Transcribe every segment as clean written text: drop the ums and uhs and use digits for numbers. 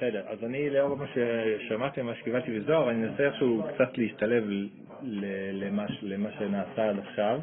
בסדר, אז אני לאור מה ששמעתם, מה שקיבלתי בזוהר, אני אנסה איכשהו קצת להשתלב למה שנעשה עד עכשיו.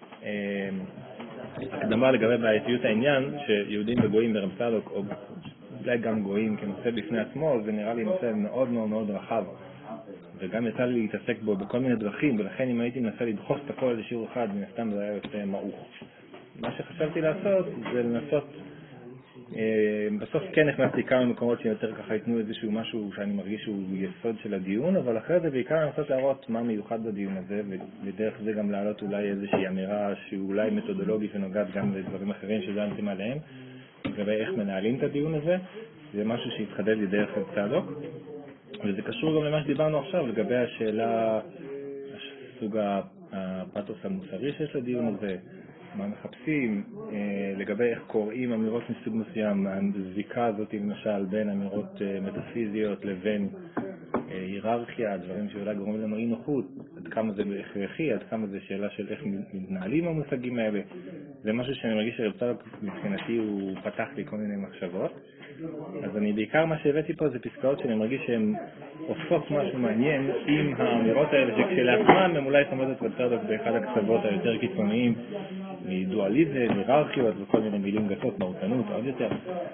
הקדמה לגבי בעייתיות העניין, שיהודים וגויים ברב צדוק, או אולי גם גויים כנושא בפני עצמו, זה נראה לי נושא מאוד מאוד מאוד רחב. וגם יצא לי להתעסק בו בכל מיני דרכים, ולכן אם הייתי מנסה לדחוס את הכל לשיעור אחד, מן הסתם זה היה יוצא מעוך. מה שחשבתי לעשות זה לנסות, בסוף כן נכנסתי כמה מקומות שיותר ככה ייתנו איזשהו משהו שאני מרגיש שהוא יסוד של הדיון, אבל אחרי זה בעיקר לנסות להראות מה מיוחד בדיון הזה, ודרך זה גם להעלות אולי איזושהי אמירה שאולי מתודולוגית ונוגעת גם לדברים אחרים שדנתם עליהם, לגבי איך מנהלים את הדיון הזה. זה משהו שהתחדד לי דרך רב צדוק, וזה קשור גם למה שדיברנו עכשיו לגבי השאלה, סוג הפתוס המוסרי שיש לדיון הזה, מה מחפשים, לגבי איך קוראים אמירות מסוג מסוים, הזיקה הזאת למשל בין אמירות מטאפיזיות לבין היררכיה, דברים שאולי גורמים לנו אי נוחות, עד כמה זה הכרחי, עד כמה זה שאלה של איך מתנהלים המושגים האלה. זה משהו שאני מרגיש שרב צדוק מבחינתי הוא פתח לי כל מיני מחשבות. אז אני בעיקר מה שהבאתי פה זה פסקאות שאני מרגיש שהן עושות משהו מעניין עם האמירות האלה שכשלעצמם הם אולי שמות את רב צדוק באחד הקצוות היותר קיצוניים מדואליזם, היררכיות וכל מיני מילים גסות, מהותנות עוד יותר.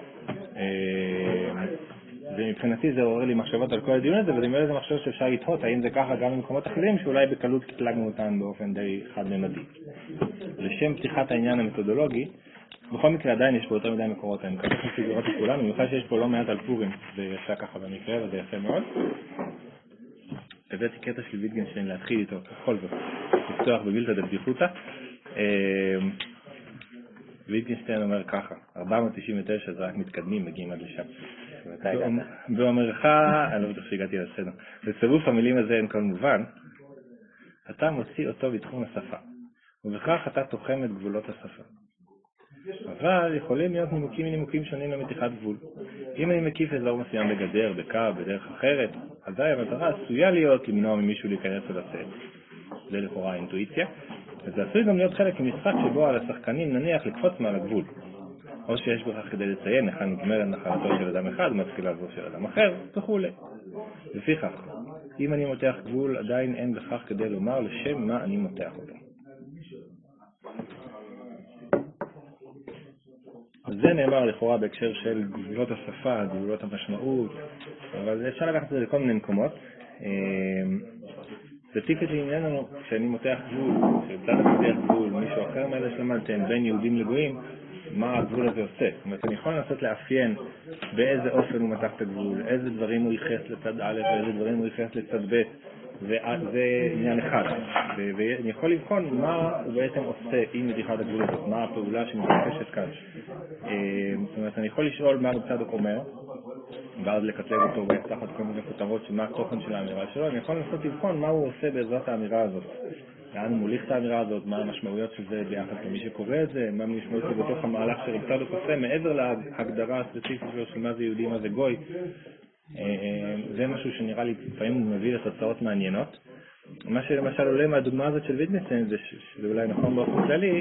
ומבחינתי זה עורר לי מחשבות על כל הדיון הזה, ודמיון לזה מחשב שאפשר לתהות האם זה ככה גם במקומות אחרים שאולי בקלות קטלגנו אותם באופן די חד-ממדי. לשם פתיחת העניין המתודולוגי, בכל מקרה עדיין יש פה יותר מדי מקורות, אני מקווה לכם לראות את כולם, במיוחד שיש פה לא מעט על פורים, זה יצא ככה במקרה וזה יפה מאוד. הבאתי קטע של ויטגנשטיין להתחיל איתו, בכל זאת, לפתוח בבילתא דבדיחותא. ויטגנשטיין אומר ככה, 499 זה רק מתקדמים, מגיעים עד לשם. ואומרך, אני לא בטוח שהגעתי לסדר, בצירוף המילים הזה אין כל מובן, אתה מוציא אותו בתחום השפה, ובכך אתה תוחם את גבולות השפה. אבל יכולים להיות נימוקים שונים למתיחת גבול. אם אני מקיף אזור מסוים בגדר, בקו, בדרך אחרת, אזי המטרה עשויה להיות למנוע ממישהו להיכנס ולצאת. זה לכאורה האינטואיציה. וזה עשוי גם להיות חלק ממשחק שבו על השחקנים נניח לקפוץ מעל הגבול. או שיש בכך כדי לציין היכן נגמרת נחלתו של אדם אחד ומתחילה זו של אדם אחר, וכו'. לפיכך, אם אני מותח גבול, עדיין אין בכך כדי לומר לשם מה אני מותח אותו. אז זה נאמר לכאורה בהקשר של גבולות השפה, גבולות המשמעות, אבל אפשר לקחת את זה לכל מיני מקומות. ספציפית לעניין לנו, כשאני מותח גבול, כשבצד המותח גבול, מישהו אחר מאלה שלמדתם, בין יהודים לגויים, מה הגבול הזה עושה? זאת אומרת, אני יכול לנסות לאפיין באיזה אופן הוא מתח את הגבול, איזה דברים הוא ייחס לצד א' ואיזה דברים הוא ייחס לצד ב', וזה עניין אחד. ואני יכול לבחון מה הוא בעצם עושה עם מתיחת הגבול הזאת, מה הפעולה שמתרחשת כאן. זאת אומרת, אני יכול לשאול מה רב צדוק אומר, ואז לקצב אותו תחת כל מיני כותרות שמה התוכן של האמירה שלו. אני יכול לנסות לבחון מה הוא עושה בעזרת האמירה הזאת. לאן הוא מוליך את האמירה הזאת, מה המשמעויות של זה ביחד למי שקורא את זה, מה המשמעויות של בתוך המהלך שרב צדוק עושה, מעבר להגדרה הספציפית שלו של מה זה יהודי, מה זה גוי. זה משהו שנראה לי לפעמים מביא לתוצאות מעניינות. מה שלמשל עולה מהדוגמה הזאת של ויטגנשטיין, זה שזה אולי נכון באופן כללי,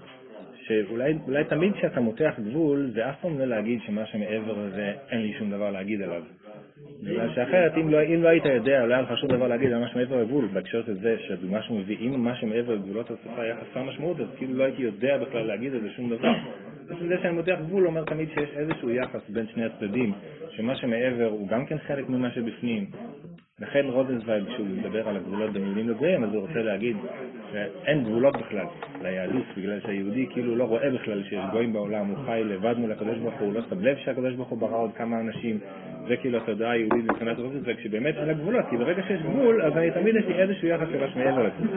שאולי תמיד כשאתה מותח גבול, זה אף פעם לא להגיד שמה שמעבר לזה אין לי שום דבר להגיד עליו. בגלל שאחרת, אם לא היית יודע, לא היה לך שום דבר להגיד על מה שמעבר לגבול, בהקשר של זה שהדוגמה שמביא, אם מה שמעבר לגבולות השפה היה חסר משמעות, אז כאילו לא הייתי יודע בכלל להגיד על זה שום דבר. זה שאני מותח גבול אומר תמיד שיש איזשהו יחס בין שני הצדדים, שמה שמעבר הוא גם כן חלק ממה שבפנים. לכן רוזנצוויג, כשהוא מדבר על הגבולות בין יהודים לגויים, אז הוא רוצה להגיד שאין גבולות בכלל ליהדות, בגלל שהיהודי כאילו לא רואה בכלל שיש גויים בעולם, הוא חי לבד מול הקדוש ברוך הוא, לא שם לב שהקדוש ברוך הוא ברא עוד כמה אנשים, זה כאילו התודעה היהודית מבחינת רוזנצוויג, שבאמת על הגבולות, כי ברגע שיש גבול, אז אני תמיד יש לי איזשהו יחס למה שמעבר לזה.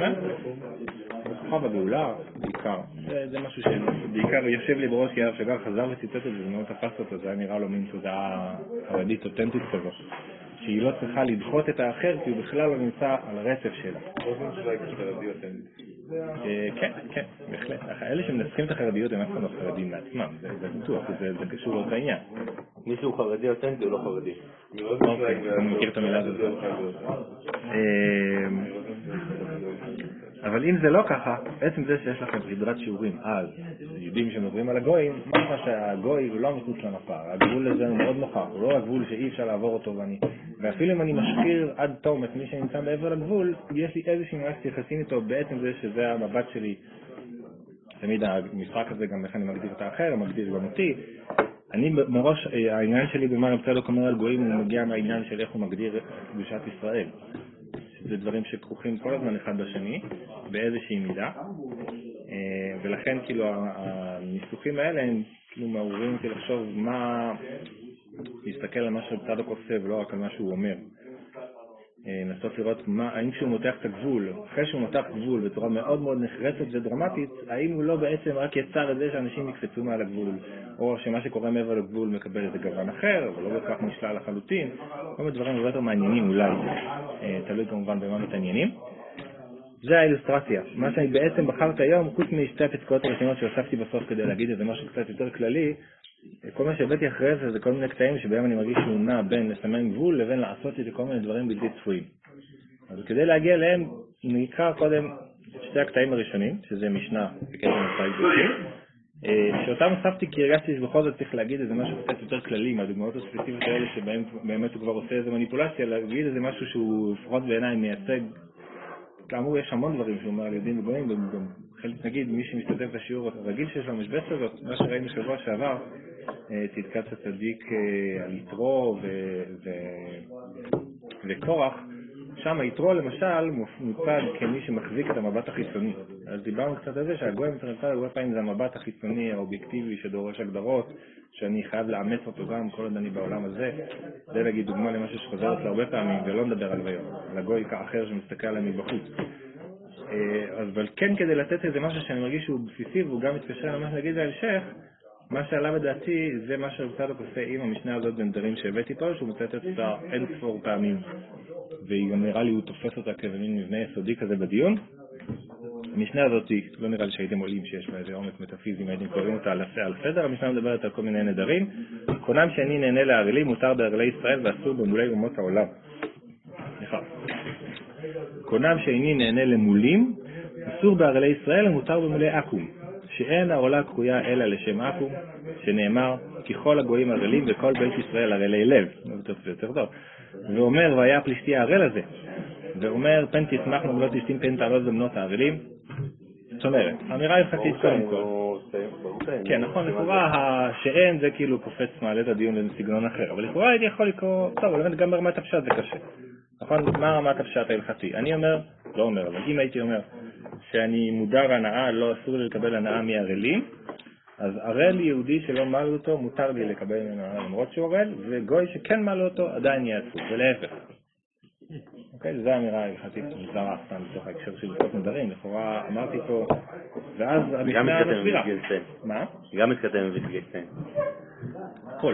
בכוחה בגאולה, בעיקר. זה משהו שבעיקר יושב לי בראש, כי שגר חזר וציטט את זה, ומאוד תפס אותו, זה היה נראה לו מין תודעה חרדית אותנטית כזו. שהיא לא צריכה לדחות את האחר, כי הוא בכלל לא נמצא על הרצף שלה. רוזנצוויג זה חרדי אותנטי. כן, בהחלט. אלה שמנסחים את החרדיות הם אף פעם לא חרדים לעצמם, זה בטוח, זה קשור לאותה עניין. מישהו חרדי אותנטי הוא לא חרדי. אני מכיר את המילה הזאת. אבל אם זה לא ככה, בעצם זה שיש לכם סדרת שיעורים אז יהודים שמדברים על הגויים, משמע שהגוי הוא לא מחוץ למפה, הגבול הזה הוא מאוד נוכח, הוא לא הגבול שאי אפשר לעבור אותו, ואפילו אם אני משחיר עד תום את מי שנמצא בעבר לגבול, יש לי איזושהי מערכת יחסים איתו, בעצם זה שזה המבט שלי, תמיד המשחק הזה גם איך אני מגדיר את האחר, מגדיר גם אותי, אני מראש, העניין שלי במה רב צדוק אומר על גויים הוא מגיע מהעניין של איך הוא מגדיר את קדושת ישראל. זה דברים שכרוכים כל הזמן אחד בשני, באיזושהי מידה, ולכן כאילו הניסוחים האלה הם כאילו מעוררים אותי לחשוב מה, להסתכל על מה שצדוק עושה ולא רק על מה שהוא אומר. לנסות לראות האם כשהוא מותח את הגבול, אחרי שהוא מותח גבול בצורה מאוד מאוד נחרצת ודרמטית, האם הוא לא בעצם רק יצר את זה שאנשים יקפצו מעל הגבול, או שמה שקורה מעבר לגבול מקבל איזה גוון אחר, אבל לא בכך נשלל לחלוטין, כל מיני דברים הרבה יותר מעניינים אולי, תלוי כמובן במה מתעניינים. זה האילוסטרציה. מה שאני בעצם בחרתי היום, חוץ משתי הפסקאות הראשונות שהוספתי בסוף כדי להגיד איזה משהו קצת יותר כללי, כל מה שהבאתי אחרי זה כל מיני קטעים שבהם אני מרגיש שהוא נע בין לסמן גבול לבין לעשות איזה כל מיני דברים בלתי צפויים. אז כדי להגיע אליהם נקרא קודם שתי הקטעים הראשונים, שזה משנה בקטע מצרים בלתי, שאותם הוספתי כי הרגשתי שבכל זאת צריך להגיד איזה משהו קצת יותר כללי מהדוגמאות הספציפיות האלה שבהם באמת הוא כבר עושה איזה מניפולציה, להגיד איזה משהו שהוא לפחות בעיניי מייצג. כאמור יש המון דברים שהוא אומר על יהודים וגויים, וגם חלק נגיד מי שמשתתף בשיעור הרגיל שיש לו משבצת הזאת, מה שראינו שבוע שעבר, צדקת הצדיק על יתרו וקורח, שם יתרו למשל מוצג כמי שמחזיק את המבט החיצוני. אז דיברנו קצת על זה שהגויים מצד הרבה פעמים זה המבט החיצוני האובייקטיבי שדורש הגדרות, שאני חייב לאמץ אותו גם כל עוד אני בעולם הזה. זה להגיד דוגמה למשהו שחוזרת להרבה פעמים ולא מדבר על ויום, על הגוי כאחר שמסתכל עליהם מבחוץ. אבל כן כדי לתת איזה משהו שאני מרגיש שהוא בסיסי והוא גם מתקשר למה שנגיד להמשך, מה שעלה בדעתי זה מה שצדוק עושה עם המשנה הזאת בנדרים שהבאתי פה, שהוא מצאת את אותה אין ספור פעמים, והיא גם נראה לי הוא תופס אותה כמין מבנה יסודי כזה בדיון. המשנה הזאת לא נראה לי שהייתם עולים שיש בה איזה עומק מטאפיזי, הייתם קוראים אותה על סדר. המשנה מדברת על כל מיני נדרים. קונם שאני נהנה לערלים מותר בערלי ישראל ואסור במולי אומות העולם. קונם שאני נהנה למולים אסור בערלי ישראל ומותר במולי עקום, שאין העולה קרויה אלא לשם עקום, שנאמר כי כל הגויים ערלים וכל בית ישראל ערלי לב. זה יותר טוב. ואומר והיה פלישתי הערל הזה, ואומר פן תשמח נגלות תשתים פן תעלות במנות הערלים. זאת אומרת, האמירה הלכתית קודם כל. כן, נכון, לכאורה שאין זה כאילו קופץ מעלה את הדיון לסגנון אחר, אבל לכאורה הייתי יכול לקרוא, טוב, אבל גם ברמת הפשט זה קשה. נכון, מה רמת הפשט ההלכתי? אני אומר, לא אומר, אבל אם הייתי אומר שאני מודר הנאה, לא אסור לי לקבל הנאה מערלים, אז ערל יהודי שלא מעל אותו מותר לי לקבל הנאה למרות שהוא ערל, וגוי שכן מעל אותו עדיין יעצו, ולהפך. אוקיי, זו האמירה ההלכתית מוזרה סתם בתוך ההקשר של הלכות נדרים, לכאורה אמרתי פה, ואז המשנה מסבירה. מה? גם מתכתב עם ויטגנשטיין. הכל.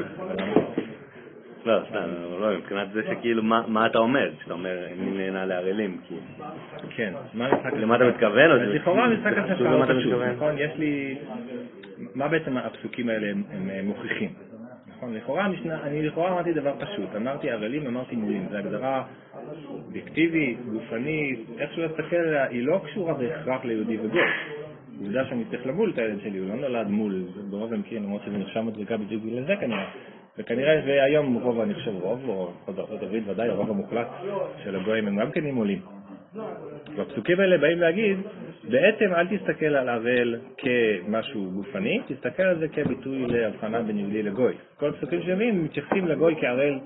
לא, סתם, לא, מבחינת זה שכאילו, מה אתה אומר? שאתה אומר, אני נהנה לערלים, כאילו. כן, מה המשחק? למה אתה מתכוון? אז לכאורה המשחק הזה פשוט, נכון? יש לי, מה בעצם הפסוקים האלה הם מוכיחים? נכון, לכאורה אני לכאורה אמרתי דבר פשוט, אמרתי ערלים, אמרתי מולים, זו הגדרה אובייקטיבית, גופנית, איך שהוא להסתכל עליה, היא לא קשורה בהכרח ליהודי וגוי. עובדה שאני צריך למול את הילד שלי, הוא לא נולד מול, ברוב המקרים, למרות שזה נחשב מדרגה בדיוק לזה כנראה. וכנראה שהיום רוב, אני חושב רוב, או בארצות הברית ודאי, הרוב המוחלט של הגויים הם גם כן מולים. והפסוקים האלה באים להגיד, בעצם אל תסתכל על ערל כמשהו גופני, תסתכל על זה כביטוי להבחנה בין יהודי לגוי. כל הפסוקים שבאים מתייחסים לגוי כערל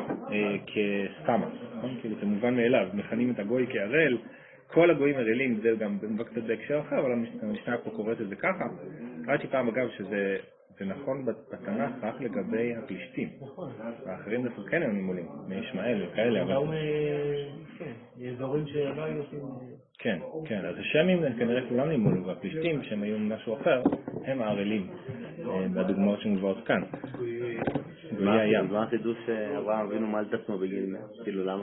כסתמה, כאילו זה מובן מאליו, מכנים את הגוי כערל, כל הגויים ערלים, זה גם קצת בהקשר אחר, אבל המשנה פה קוראת את זה ככה. ראיתי פעם אגב שזה נכון בתנ"ך רק לגבי הפלישתים. האחרים דווקא כן הם מולים, מישמעאל וכאלה. גם אזורים שלא היו עושים... כן, כן, אז השמים כנראה כולם נמולו, והפלישתים שהם היו משהו אחר, הם הערלים, בדוגמאות שמובאות כאן. מה החידוש שאברהם אבינו מעל את עצמו בגיל 100? כאילו למה?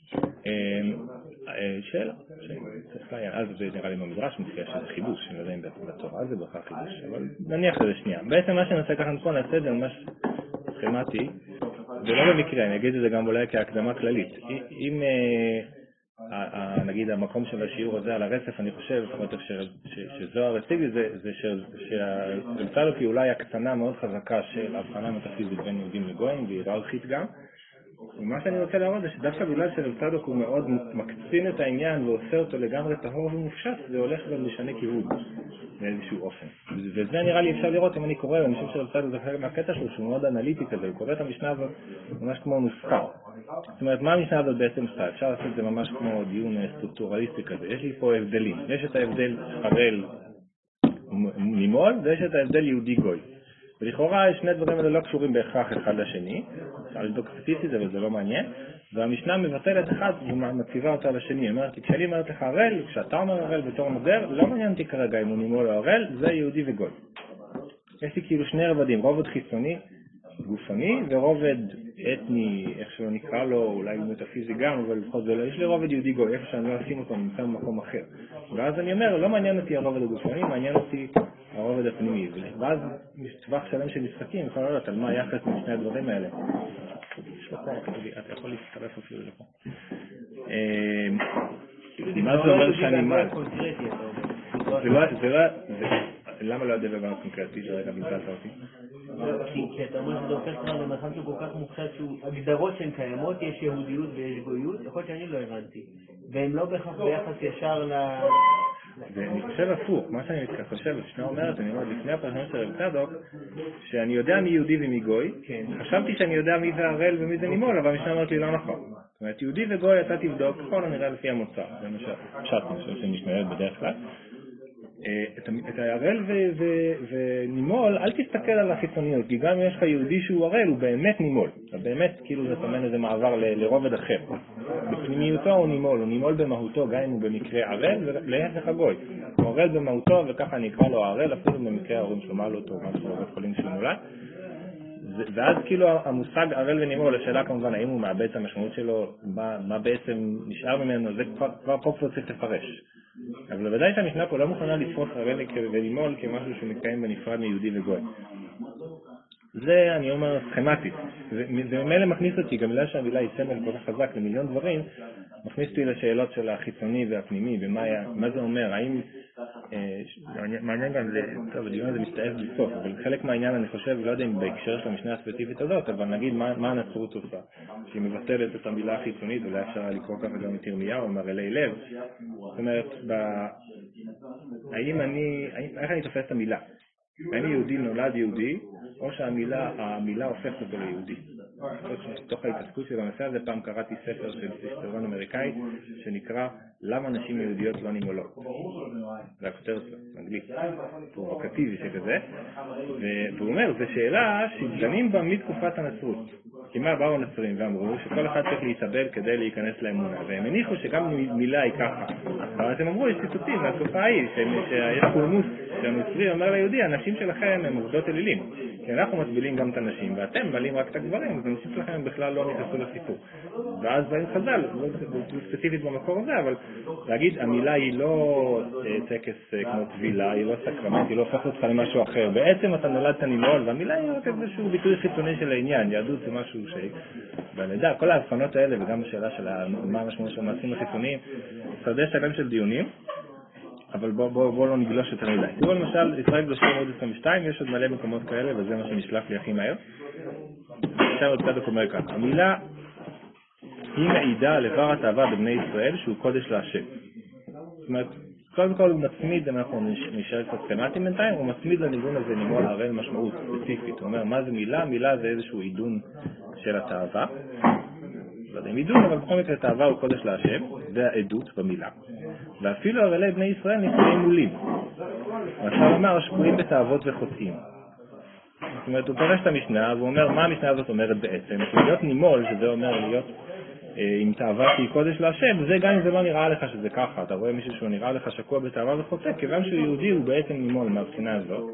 שאלה, אז זה נראה לי במדרש מופיע שזה חידוש, אני לא יודע אם בתורה זה בכלל חידוש, אבל נניח לזה שנייה. בעצם מה שנעשה ככה פה נעשה את זה ממש סכמטי, ולא במקרה, אני אגיד את זה גם אולי כהקדמה כללית. אם נגיד המקום של השיעור הזה על הרצף, אני חושב, לפחות שזוהר הציג לי, זה שרב צדוק היא אולי הקטנה מאוד חזקה של הבחנה מטאפיזית בין יהודים לגויים, והיררכית גם. ומה שאני רוצה להראות זה שדווקא בגלל שרב צדוק הוא מאוד מקצין את העניין ועושה אותו לגמרי טהור ומופשט, זה הולך ומשנה כיוון באיזשהו אופן. וזה נראה לי אפשר לראות אם אני קורא, ואני חושב שרב צדוק זה חלק מהקטע שלו שהוא מאוד אנליטי כזה, הוא קורא את המשנה הזאת ממש כמו נוסחה. זאת אומרת, מה המשנה הזאת בעצם עושה? אפשר לעשות את זה ממש כמו דיון סטרוקטורליסטי כזה. יש לי פה הבדלים. יש את ההבדל הראל נימול, ויש את ההבדל יהודי גוי. ולכאורה שני דברים האלה לא קשורים בהכרח אחד לשני. אפשר לבדוק סטטיסטית, אבל זה לא מעניין. והמשנה מבטלת אחד ומציבה אותה לשני. היא אומרת, כשאני אומרת לך הראל, כשאתה אומר הראל בתור מודר, לא מעניין אותי כרגע אם הוא נימול או הראל, זה יהודי וגוי. יש לי כאילו שני רבדים, רובד חיצוני, גופני, ורובד אתני, איך שלא נקרא לו, אולי מטאפיזי גם, אבל לפחות זה לא, יש לי רובד יהודי גוי, איפה שאני לא אשים אותו, נמצא במקום אחר. ואז אני אומר, לא מעניין אותי הרובד הגופני, מעניין אותי הרובד הפנימי. ואז יש טווח שלם של משחקים, יכול לדעת על מה היחס משני הדברים האלה. יש לו פה, אתה יכול להצטרף אפילו לפה. מה זה אומר שאני מה? זה לא... למה לא יודע במה קונקרטי? זה רגע בלבלת אותי. כי אתה אומר שזה הופך כלל למרחב שהוא כל כך מופשט שהוא הגדרות שהן קיימות, יש יהודיות ויש גויות, יכול להיות שאני לא הבנתי. והם לא בהכרח ביחס ישר ואני חושב הפוך, מה שאני חושב, שנה אומרת, אני אומר, לפני הפרשנות של רב צדוק, שאני יודע מי יהודי ומי גוי, חשבתי שאני יודע מי זה הראל ומי זה נימול, אבל המשנה אומרת לי לא נכון. זאת אומרת, יהודי וגוי אתה תבדוק, ככל הנראה לפי המוצא, זה מה שפשט שמשמרת בדרך כלל. את הראל ונימול, אל תסתכל על החיצוניות, כי גם אם יש לך יהודי שהוא הראל, הוא באמת נימול. אתה באמת, כאילו זה תאמן איזה מעבר לרובד אחר. בפנימיותו הוא נימול במהותו, גם אם הוא במקרה הראל, ולהפך הגוי. הוא הראל במהותו, וככה נקרא לו הראל, אפילו במקרה ההורים שלו מעלו אותו, מה שלא בית חולים שהוא נולד. ואז כאילו המושג הראל ונימול, השאלה כמובן, האם הוא מאבד את המשמעות שלו, מה בעצם נשאר ממנו, זה כבר פה צריך לפרש. אבל בוודאי שהמשנה פה לא מוכנה לתפוס הראל ונימול כמשהו שמתקיים בנפרד מיהודי וגוי. זה אני אומר סכמטית. זה ממילא מכניס אותי, גם בגלל שהמילה היא סמל כל כך חזק למיליון דברים, מכניס אותי לשאלות של החיצוני והפנימי, ומה זה אומר, האם, מעניין גם, טוב, הדיון הזה מסתעף בסוף, אבל חלק מהעניין אני חושב, לא יודע אם בהקשר של המשנה הספציפית הזאת, אבל נגיד מה הנצרות עושה, שהיא מבטלת את המילה החיצונית, אולי אפשר לקרוא ככה גם את ירמיהו, מרעילי לב. זאת אומרת, איך אני תופס את המילה? האם יהודי נולד יהודי, או שהמילה הופכת אותו ליהודי. תוך ההתעסקות של הנושא הזה, פעם קראתי ספר של היסטוריון אמריקאי, שנקרא למה נשים יהודיות לא נימולות. זה הכותרת באנגלית, פרובוקטיבי שכזה. והוא אומר, זו שאלה שדנים בה מתקופת הנצרות. כי מה באו הנצרים ואמרו שכל אחד צריך להתאבל כדי להיכנס לאמונה, והם הניחו שגם מילה היא ככה. אבל הם אמרו, יש ציטוטים מהתקופה ההיא, שיש קולמוס שהנוצרי אומר ליהודי, הנשים שלכם הם עובדות אלילים, כי אנחנו מסבילים גם את הנשים, ואתם מעלים רק את הגברים, אז הנשים שלכם בכלל לא נכנסו לסיפור. ואז באים חז"ל, לא ספציפית במקור הזה, אבל להגיד, המילה היא לא טקס כמו טבילה, היא לא סקרמנט, היא לא הופכת אותך למשהו אחר. בעצם אתה נולדת נימול, והמילה היא רק איזשהו ביטוי חיצוני של העניין, יהדות זה משהו ואני יודע, כל ההבחנות האלה, וגם השאלה של מה המשמעות של המעשים החיצוניים, שדה שלם של דיונים, אבל בואו לא נגלוש יותר מדי. תראו למשל, ישראל קדושים עוד 22, יש עוד מלא מקומות כאלה, וזה מה שנשלח לי הכי מהר. עכשיו עוד צדוק אומר כאן, המילה היא מעידה על דבר התאווה בבני ישראל שהוא קודש להשם. זאת אומרת, קודם כל הוא מצמיד, אנחנו נשאר קצת סכמטיים בינתיים, הוא מצמיד לניגון הזה נימול הראל משמעות ספציפית. הוא אומר, מה זה מילה? מילה זה איזשהו עידון של התאווה. לא יודע אם עידון, אבל בכל מקרה תאווה הוא קודש להשם, זה העדות במילה. ואפילו הראלי בני ישראל נקראים מולים. ועכשיו אומר, שקועים בתאוות וחוטאים. זאת אומרת, הוא פרש את המשנה, והוא אומר, מה המשנה הזאת אומרת בעצם? להיות נימול, שזה אומר להיות עם תאווה שהיא קודש להשם, זה גם אם זה לא נראה לך שזה ככה, אתה רואה מישהו שהוא נראה לך שקוע בתאווה וחוטא, כיוון שהוא יהודי הוא בעצם נימול מהבחינה הזאת.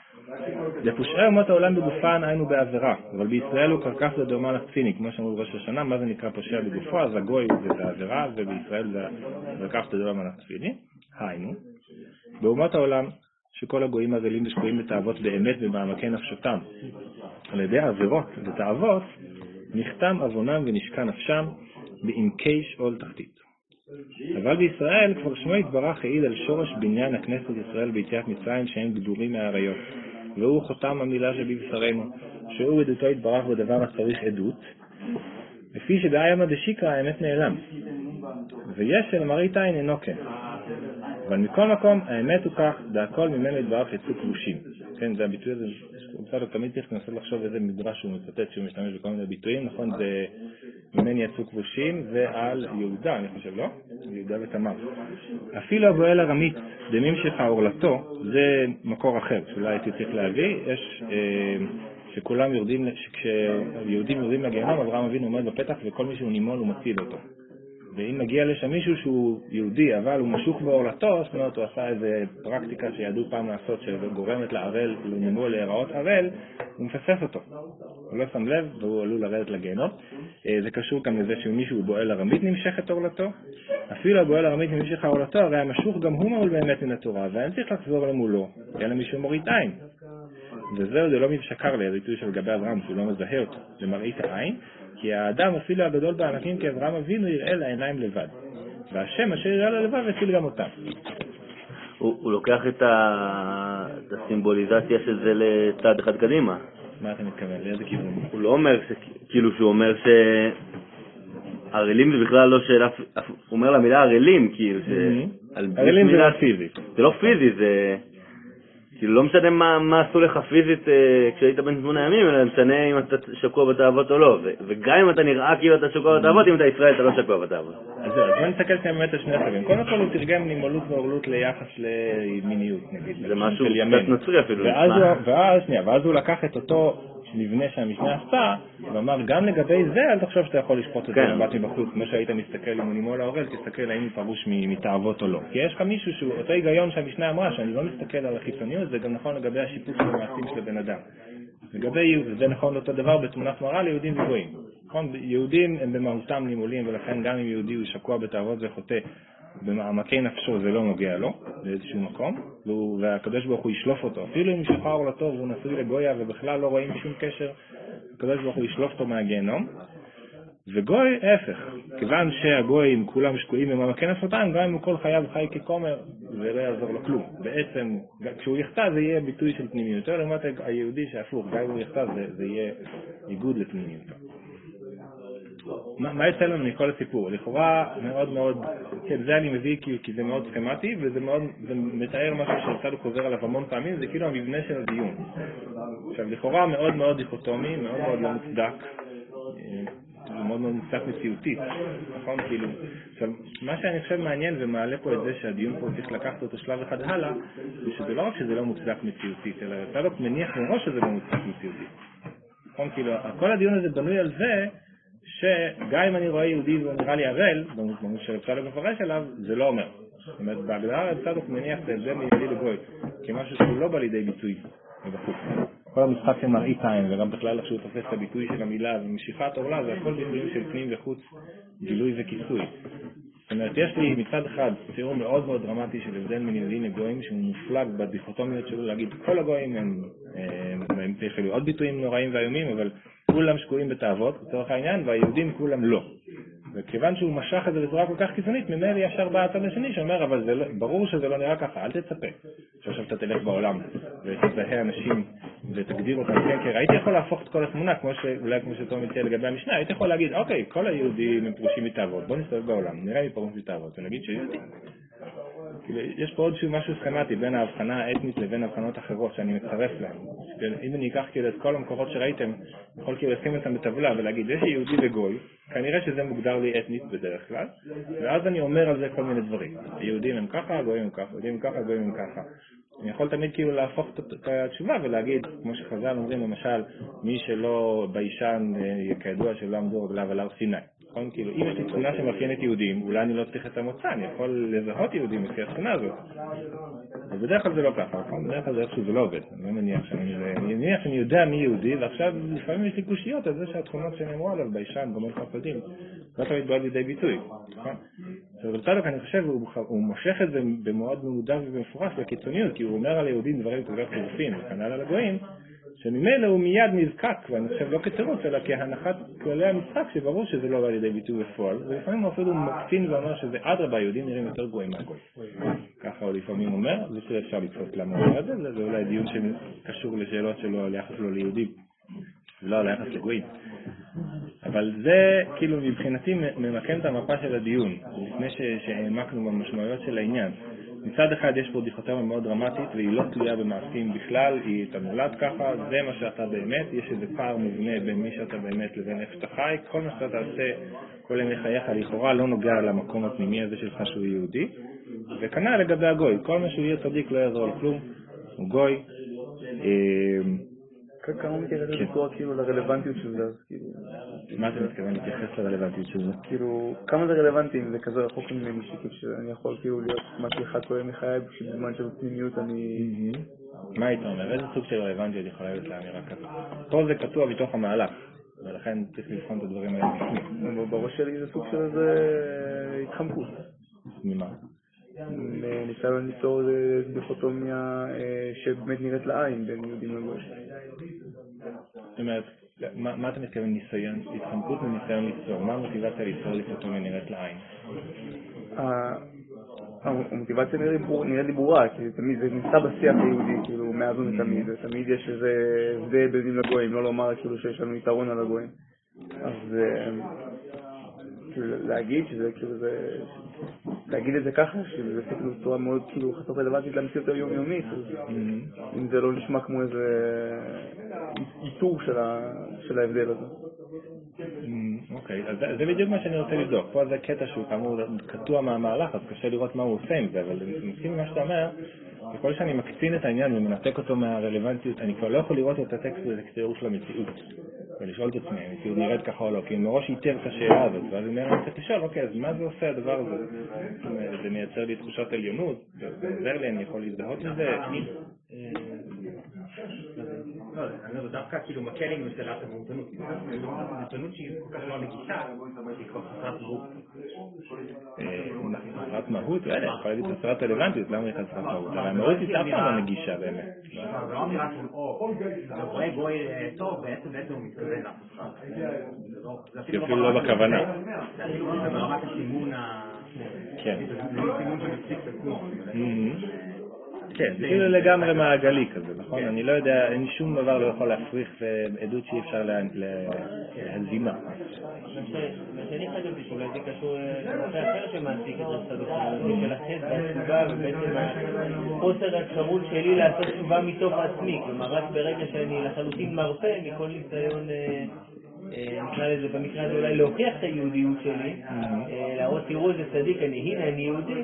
לפושעי אומות העולם בגופן היינו בעבירה, אבל בישראל הוא קרקף לדומה לחציני, כמו שאמרו בראש השנה, מה זה נקרא פושע בגופו? אז הגוי זה בעבירה, ובישראל זה קרקף לדומה לחציני, היינו. באומות העולם, שכל הגויים הרעילים ושקועים בתאוות באמת במעמקי נפשותם, על ידי עבירות ותאוות, נחתם עוונם ונשקע נפשם בעמקי שאול תחתית. אבל בישראל כבר שמו יתברך העיד על שורש בניין הכנסת ישראל ביציאת מצרים שהם גדורים מהעריות, והוא חותם המילה שבבשרנו, שהוא עדותו יתברך בדבר הצריך עדות, לפי שדאיימא דשיקרא האמת נעלם, ויש שלמראית עין אינו כן. אבל מכל מקום האמת הוא כך, והכל ממנו יתברך יצאו כבושים. כן, זה הביטוי הזה, בסדר, תמיד צריך לנסות לחשוב איזה מדרש שהוא מצטט שהוא משתמש בכל מיני ביטויים, נכון? זה ממני יצאו כבושים ועל יהודה, אני חושב, לא? יהודה ותמר. אפילו הגואל הרמית, דממשך עורלתו, זה מקור אחר, שאולי הייתי צריך להביא, יש שכולם יורדים, שכשיהודים יורדים לגיהנום, אברהם אבינו עומד בפתח וכל מי שהוא נימול הוא מציל אותו. ואם מגיע לשם מישהו שהוא יהודי, אבל הוא משוך בעורלתו, זאת אומרת, הוא עשה איזה פרקטיקה שידעו פעם לעשות, שגורמת לערל, לנימול להיראות ערל, הוא מפספס אותו. הוא לא שם לב, והוא עלול לרדת לגיהנום. זה קשור גם לזה שמישהו בועל ארמית נמשך את עורלתו. אפילו הבועל ארמית נמשך עורלתו, הרי המשוך גם הוא מעול באמת מן התורה, ואין צריך לחזור למולו, אלא מישהו מוריד עין. וזהו, זה לא מבשקר לי, הביטוי של גבי אברהם, שהוא לא מזהה אותו, זה מראית העין, כי האדם אפילו הגדול בענקים כאברהם אבינו יראה לעיניים לבד. והשם אשר יראה לו לבד יציל גם אותם. הוא לוקח את הסימבוליזציה של זה לצד אחד קדימה. מה אתה מתכוון? לאיזה כיוון? הוא לא אומר, כאילו שהוא אומר ערלים זה בכלל לא שאלה, הוא אומר למילה ערלים, כאילו ערלים זה לא פיזי. זה לא פיזי, זה כאילו לא משנה מה עשו לך פיזית כשהיית בן 8 ימים, אלא משנה אם אתה שקוע בתאוות או לא. וגם אם אתה נראה כאילו אתה שקוע בתאוות, אם אתה ישראל אתה לא שקוע בתאוות. אז בוא נסתכל כאן באמת על שני סגים. קודם כל הוא תרגם נימולות ועורלות ליחס למיניות, נגיד. זה משהו קצת נוצרי אפילו. ואז הוא לקח את אותו מבנה שהמשנה עשתה, ואמר גם לגבי זה אל תחשוב שאתה יכול לשפוט את זה מבט מבחוץ, כמו שהיית מסתכל עם נימול העורל, תסתכל האם הוא פרוש מתאוות או לא. כי יש לך מישהו שהוא אותו היגיון שהמשנה אמרה, שאני לא מסתכל על החיצוניות, זה גם נכון לגבי השיפוט של המעשים של הבן אדם. לגבי יהוד, זה נכון לאותו דבר בתמונת מראה ליהודים וגויים. נכון, יהודים הם במהותם נימולים, ולכן גם אם יהודי הוא שקוע בתאוות וחוטא, במעמקי נפשו זה לא נוגע לו באיזשהו מקום, והקדוש ברוך הוא ישלוף אותו. אפילו אם שוחרר עורלתו והוא נשוי לגויה ובכלל לא רואים שום קשר, הקדוש ברוך הוא ישלוף אותו מהגיהנום. וגוי, ההפך, כיוון שהגויים כולם שקועים במעמקי נפשותם, גם אם הוא כל חייו חי ככומר, זה לא יעזור לו כלום. בעצם, כשהוא יחטא זה יהיה ביטוי של פנימיות. לעומת היהודי שהפוך, גם אם הוא יחטא זה יהיה איגוד לפנימיות. מה יצא לנו מכל הסיפור? לכאורה מאוד מאוד, כן, זה אני מביא כי זה מאוד סכמטי, וזה מאוד, זה מתאר משהו שרצנו חוזר עליו המון פעמים, זה כאילו המבנה של הדיון. עכשיו, לכאורה מאוד מאוד דיכוטומי, מאוד מאוד לא מוצדק, זה מאוד מאוד מוצדק מציאותית, נכון? כאילו, עכשיו, מה שאני חושב מעניין ומעלה פה את זה שהדיון פה צריך לקחת אותו שלב אחד הלאה, זה שזה לא רק שזה לא מוצדק מציאותית, אלא רצנו מניח מראש שזה לא מוצדק מציאותית. נכון? כאילו, כל הדיון הזה בנוי על זה, שגם אם אני רואה יהודי והוא נראה לי ערל, במובן שאפשר לפרש עליו, זה לא אומר. זאת אומרת, בהגדרה צדוק מניח את זה מיהודי לגוי, כמשהו שהוא לא בא לידי ביטוי מבחוץ. כל המשחק של מראית עין, וגם בכלל איך שהוא תופס את הביטוי של המילה ומשיכת עורלה, זה הכל ביטויים של פנים וחוץ, גילוי וכיסוי. זאת אומרת, יש לי מצד אחד תיאור מאוד מאוד דרמטי של הבדל בין יהודים לגויים, שהוא מופלג בדיכוטומיות שלו להגיד כל הגויים הם יכולים עוד ביטויים נוראים ואיומים, אבל כולם שקועים בתאוות, לצורך העניין, והיהודים כולם לא. וכיוון שהוא משך את זה בצורה כל כך קיצונית, ממילא ישר בא הצד השני שאומר, אבל זה לא, ברור שזה לא נראה ככה, אל תצפה. שעכשיו אתה תלך בעולם ותזהה אנשים ותגדיר אותם, כן, כי הייתי יכול להפוך את כל התמונה, אולי כמו שאתה מציע לגבי המשנה, הייתי יכול להגיד, אוקיי, כל היהודים הם פרושים מתאוות, בוא נסתובב בעולם, נראה מי פרוש מתאוות, ונגיד שיהודי. יש פה עוד משהו סכמטי בין ההבחנה האתנית לבין הבחנות אחרות שאני מצרף להם. אם אני אקח כאילו את כל המקורות שראיתם, יכול כאילו לשים אותם בטבלה ולהגיד, יש יהודי וגוי, כנראה שזה מוגדר לי אתנית בדרך כלל, ואז אני אומר על זה כל מיני דברים. היהודים הם ככה, הגויים הם ככה, יהודים הם ככה, הגויים הם ככה. אני יכול תמיד כאילו להפוך את התשובה ולהגיד, כמו שחז"ל אומרים למשל, מי שלא ביישן, כידוע שלא עמדו רגליו על הר סיני. נכון? כאילו, אם יש לי תכונה שמאפיינת יהודים, אולי אני לא צריך את המוצא, אני יכול לזהות יהודים לפי התכונה הזאת. אז בדרך כלל זה לא ככה, נכון? בדרך כלל זה איכשהו זה לא עובד. אני לא מניח שאני יודע מי יהודי, ועכשיו לפעמים יש לי קושיות על זה שהתכונות שנאמרו עליו ביישן, גומר חפלדים, לא תמיד בא לידי ביטוי. אז בצדוק אני חושב, הוא מושך את זה במאוד ממודע ובמפורש לקיצוניות, כי הוא אומר על היהודים דברים כל כך חריפים, וכנ"ל על הגויים, שממילא הוא מיד נזקק, ואני חושב לא כתירוץ, אלא כהנחת כללי המשחק, שברור שזה לא בא לידי ביטוי בפועל, ולפעמים הוא אפילו מקצין ואומר שזה אדרבה, היהודים נראים יותר גרועים מהגוי. ככה הוא לפעמים אומר, זה שאפשר לתפוס למה הוא אומר את זה, זה אולי דיון שקשור לשאלות שלו על יחס לו ליהודים, ולא על יחס לגויים. אבל זה כאילו מבחינתי ממקם את המפה של הדיון, לפני שהעמקנו במשמעויות של העניין. מצד אחד יש פה דיכוטומיה מאוד דרמטית, והיא לא תלויה במעשים בכלל, אתה נולד ככה, זה מה שאתה באמת, יש איזה פער מובנה בין מי שאתה באמת לבין איך שאתה חי, כל מה שאתה תעשה, כל ימי חייך לכאורה לא נוגע למקום הפנימי הזה שלך שהוא יהודי, וכנ"ל לגבי הגוי, כל מה שהוא יהיה צדיק לא יעזור לכלום, הוא גוי. כמה מתייחס לזכור כאילו לרלוונטיות של זה, אז כאילו... מה אתה מתכוון להתייחס לרלוונטיות של זה? כאילו, כמה זה רלוונטי אם זה כזה רחוק ממני שאני יכול כאילו להיות משהו אחד כל ימי חיי, בזמן של פנימיות אני... מה היית אומר? איזה סוג של רלוונטיות יכולה להיות לאמירה כזאת? כל זה קטוע בתוך המהלך, ולכן צריך לבחון את הדברים האלה בפנים. בראש שלי זה סוג של איזה התחמקות. ממה? ניסיון ליצור דיכוטומיה שבאמת נראית לעין בין יהודים לגויים. זאת אומרת, מה אתה מתכוון ניסיון? התחמקות מניסיון ליצור. מה המוטיבציה ליצור דיכוטומיה נראית לעין? המוטיבציה נראית לי ברורה, כי תמיד זה נמצא בשיח היהודי, כאילו מאז ותמיד, ותמיד יש איזה הבדל בין יהודים לגויים, לא לומר כאילו שיש לנו יתרון על הגויים. אז להגיד שזה כאילו זה... להגיד את זה ככה, שזה כאילו צורה מאוד כאילו חסר רלוונטית למציאות היומיומית, אם זה לא נשמע כמו איזה איתור של ההבדל הזה. אוקיי, אז זה בדיוק מה שאני רוצה לבדוק. פה זה קטע שהוא כאמור קטוע מהמהלך, אז קשה לראות מה הוא עושה עם זה, אבל אני מסכים עם מה שאתה אומר, ככל שאני מקצין את העניין ומנתק אותו מהרלוונטיות, אני כבר לא יכול לראות את הטקסט הזה כתיאור של המציאות. ולשאול את עצמי, המציאות נראית ככה או לא, כי מראש ייתר את השאלה הזאת, ואז אני צריך לשאול, אוקיי, אז מה זה עושה הדבר הזה? זה מייצר לי תחושת עליונות, זה עוזר לי, אני יכול להזדהות לזה. לא, דווקא כאילו מקל עם שאלת המהותנות, המהותנות שהיא כל כך לא נגישה, שהיא כבר חסרת מהות. חסרת מהות? לא יודע, יכול להגיד חסרת רלוונטיות, למה היא חסרת מהות? אבל המהות היא אף פעם לא נגישה באמת. זה לא אמירה של אתה רואה גוי טוב, בעצם הוא מתכוון לעשות. אפילו לא בכוונה. זה אפילו ברמת הסימון כן. זה סימון שמציג את עצמו. כן, זה כאילו לגמרי מעגלי כזה, נכון? אני לא יודע, אין שום דבר לא יכול להפריך עדות שאי אפשר להזימה. מה שאני חשבתי שאולי זה קשור לנושא אחר שמעסיק את הצדוקים, של החטא והתשובה, ובעצם חוסר האפשרות שלי לעשות תשובה מתוך עצמי, כלומר רק ברגע שאני לחלוטין מרפא מכל ניסיון, נקרא לזה במקרה הזה אולי להוכיח את היהודיות שלי, להראות תראו איזה צדיק הנה אני יהודי,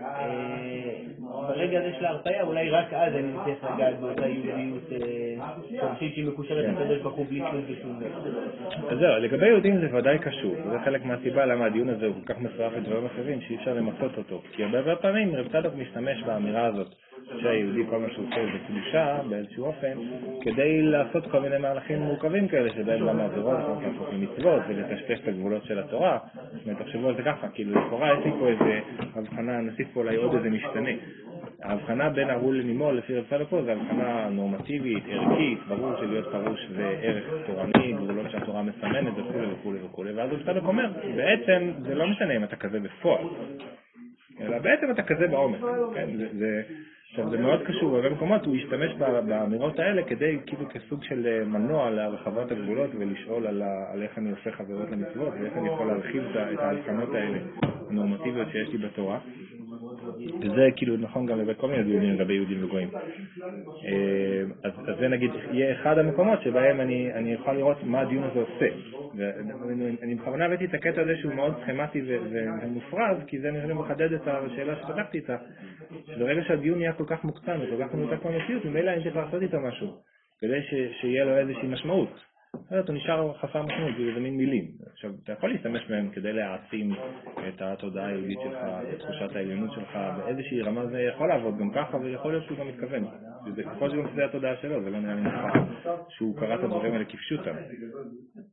ברגע הזה של ההרפאיה אולי רק אז אני מצליח לגעת באותה יהודיות שורשית שהיא מקושרת לקדוש ברוך הוא בלי שום ושום דבר. אז זהו, לגבי יהודים זה ודאי קשור, וזה חלק מהסיבה למה הדיון הזה הוא כל כך מסועף לדברים אחרים שאי אפשר למצות אותו, כי הרבה פעמים רב צדוק משתמש באמירה הזאת שהיהודי כל מה שהוא עושה זה קדושה באיזשהו אופן, כדי לעשות כל מיני מהלכים מורכבים כאלה שבהם גם העבירות יכולות להפוך למצוות ולטשטש את הגבולות של התורה. זאת אומרת, תחשבו על זה ככה, כאילו לכאורה יש לי פה איזה הבחנה, נוסיף פה אולי עוד איזה משתנה. ההבחנה בין ארול לנימול לפי רב צדוק פה זה הבחנה נורמטיבית, ערכית, ברור שלהיות פרוש זה ערך תורני, גבולות שהתורה מסמנת וכו', ואז רב צדוק אומר, בעצם זה לא משנה אם אתה כזה בפועל, אלא בעצם אתה כזה בעומק, כן? עכשיו זה מאוד קשור, בהרבה מקומות הוא ישתמש באמירות האלה כדי כאילו כסוג של מנוע להרחבת הגבולות ולשאול על איך אני עושה חברות למצוות ואיך אני יכול להרחיב את ההבחנות האלה הנורמטיביות שיש לי בתורה, וזה כאילו נכון גם לגבי כל מיני דיונים לגבי יהודים וגויים. אז זה נגיד יהיה אחד המקומות שבהם אני יכול לראות מה הדיון הזה עושה, ואני בכוונה הבאתי את הקטע הזה שהוא מאוד סכמטי ומופרז, כי זה נראה לי מחדד את השאלה שפתחתי איתה, שברגע שהדיון יהיה כל כך מוקצן וכל כך מנותק מהמציאות, ממילא אני צריך לעשות איתו משהו כדי שיהיה לו איזושהי משמעות. אתה נשאר חסר משמעות, זה מין מילים. עכשיו, אתה יכול להשתמש בהם כדי להעצים את התודעה היהודית שלך, את תחושת העליונות שלך, באיזושהי רמה זה יכול לעבוד גם ככה, ויכול להיות שהוא גם מתכוון. זה ככל שגם שזה התודעה שלו, זה לא נראה לי נכון שהוא קרא את הדברים האלה כפשוטם.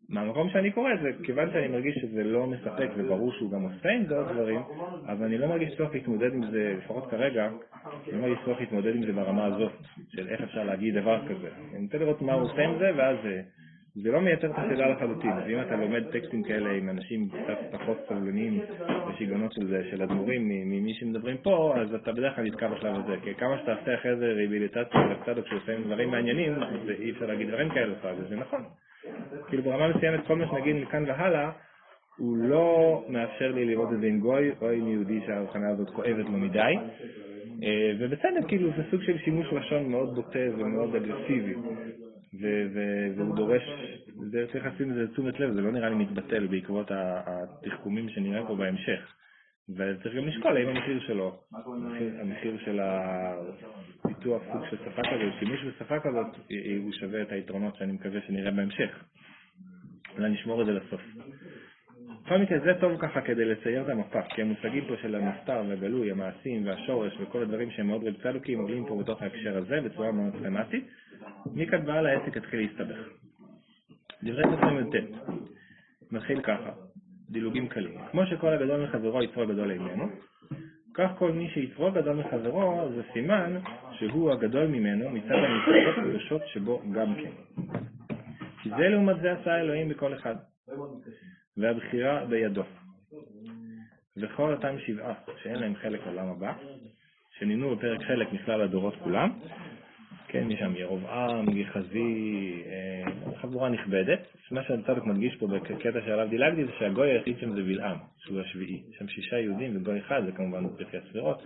מהמקום שאני קורא זה, כיוון שאני מרגיש שזה לא מספק וברור שהוא גם עושה עם זה עוד דברים, אז אני לא מרגיש צורך להתמודד עם זה, לפחות כרגע, אני לא מרגיש צורך להתמודד עם זה ברמה הזאת, של איך אפשר להגיד דבר כזה. אני רוצה לראות מה הוא עושה עם זה, ואז זה לא מייצר את השאלה לחלוטין. ואם אתה לומד טקסטים כאלה עם אנשים קצת פחות סבלניים ושיגעונות של הדמורים ממי שמדברים פה, אז אתה בדרך כלל נתקע בשלב הזה. כי כמה שאתה עושה אחרי זה ריביליטציה לקצת, או כשעושים דברים מעניינים, ואי אפשר להגיד דברים כאלה, וזה נכון. כאילו ברמה מסוימת כל מה שנגיד מכאן והלאה, הוא לא מאפשר לי לראות את זה עם גוי או עם יהודי שההבחנה הזאת כואבת לו מדי. ובצדק, כאילו, זה סוג של שימוש לשון מאוד בוטה ומאוד אגרסיבי. והוא דורש, זה צריך לשים את זה לתשומת לב, זה לא נראה לי מתבטל בעקבות התחכומים שנראה פה בהמשך. וצריך גם לשקול האם המחיר שלו, המחיר של הפיתוח סוג של שפה כזאת, שימוש בשפה כזאת, הוא שווה את היתרונות שאני מקווה שנראה בהמשך. אולי נשמור את זה לסוף. בכל מקרה זה טוב ככה כדי לצייר את המפה, כי המושגים פה של המסתר והגלוי, המעשים והשורש וכל הדברים שהם מאוד רב צדוקים עולים פה בתוך ההקשר הזה בצורה מאוד סכמטית. מכאן ועל העסק התחיל להסתבך. דברי תסמ"ט מתחיל ככה, דילוגים קלים. כמו שכל הגדול מחברו יצרו גדול אימנו, כך כל מי שיצרו גדול מחברו זה סימן שהוא הגדול ממנו מצד המצוות הקדושות שבו גם כן. כי זה לעומת זה עשה אלוהים בכל אחד, והבחירה בידו. וכל אותם 7 שאין להם חלק לעולם הבא, שנינו בפרק חלק מכלל הדורות כולם, כן, יש שם ירובעם, גיחזי, חבורה נכבדת. מה שהצדוק מדגיש פה בקטע שעליו דילגתי זה שהגוי היחיד שם זה בלעם, שהוא השביעי. שם 6 יהודים וגוי אחד, זה כמובן פרקי הספירות.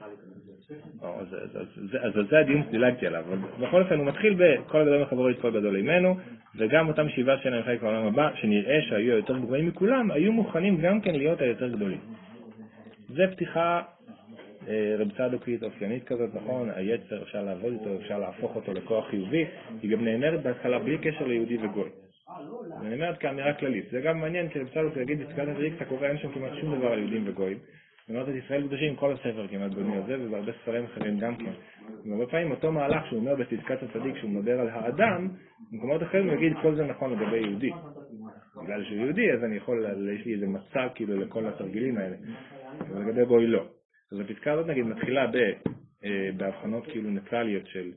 אז זה הדיון שדילגתי עליו. בכל אופן הוא מתחיל בכל הגדול מחברו יצרו גדול אימנו, וגם אותם 7 שאין להם חלק לעולם הבא, שנראה שהיו יותר גבוהים מכולם, היו מוכנים גם כן להיות היותר גדולים. זה פתיחה רב צדוקית אופיינית כזאת, נכון? היצר אפשר לעבוד איתו, אפשר להפוך אותו לכוח חיובי, היא גם נאמרת בהתחלה בלי קשר ליהודי וגוי. היא נאמרת כאמירה כללית. זה גם מעניין כי רב צדוק להגיד בפסקת הברית, אתה קורא אין שם כמעט שום דבר על יהודים וגויים. זאת את ישראל קדושים, כל הספר כמעט בני הזה, ובהרבה ספרים אחרים גם כן. והרבה פעמים אותו מהלך שהוא אומר בפסקת הצדיק, שהוא מדבר על האדם, במקומות אחרים הוא יגיד כל זה נכון לגבי יהודי. בגלל שהוא יהודי, אז אני יכול, יש לי איזה מצב כאילו לכל התרגילים האלה. ולגבי גוי לא. אז הפסקה הזאת נגיד מתחילה בהבחנות כאילו ניטרליות של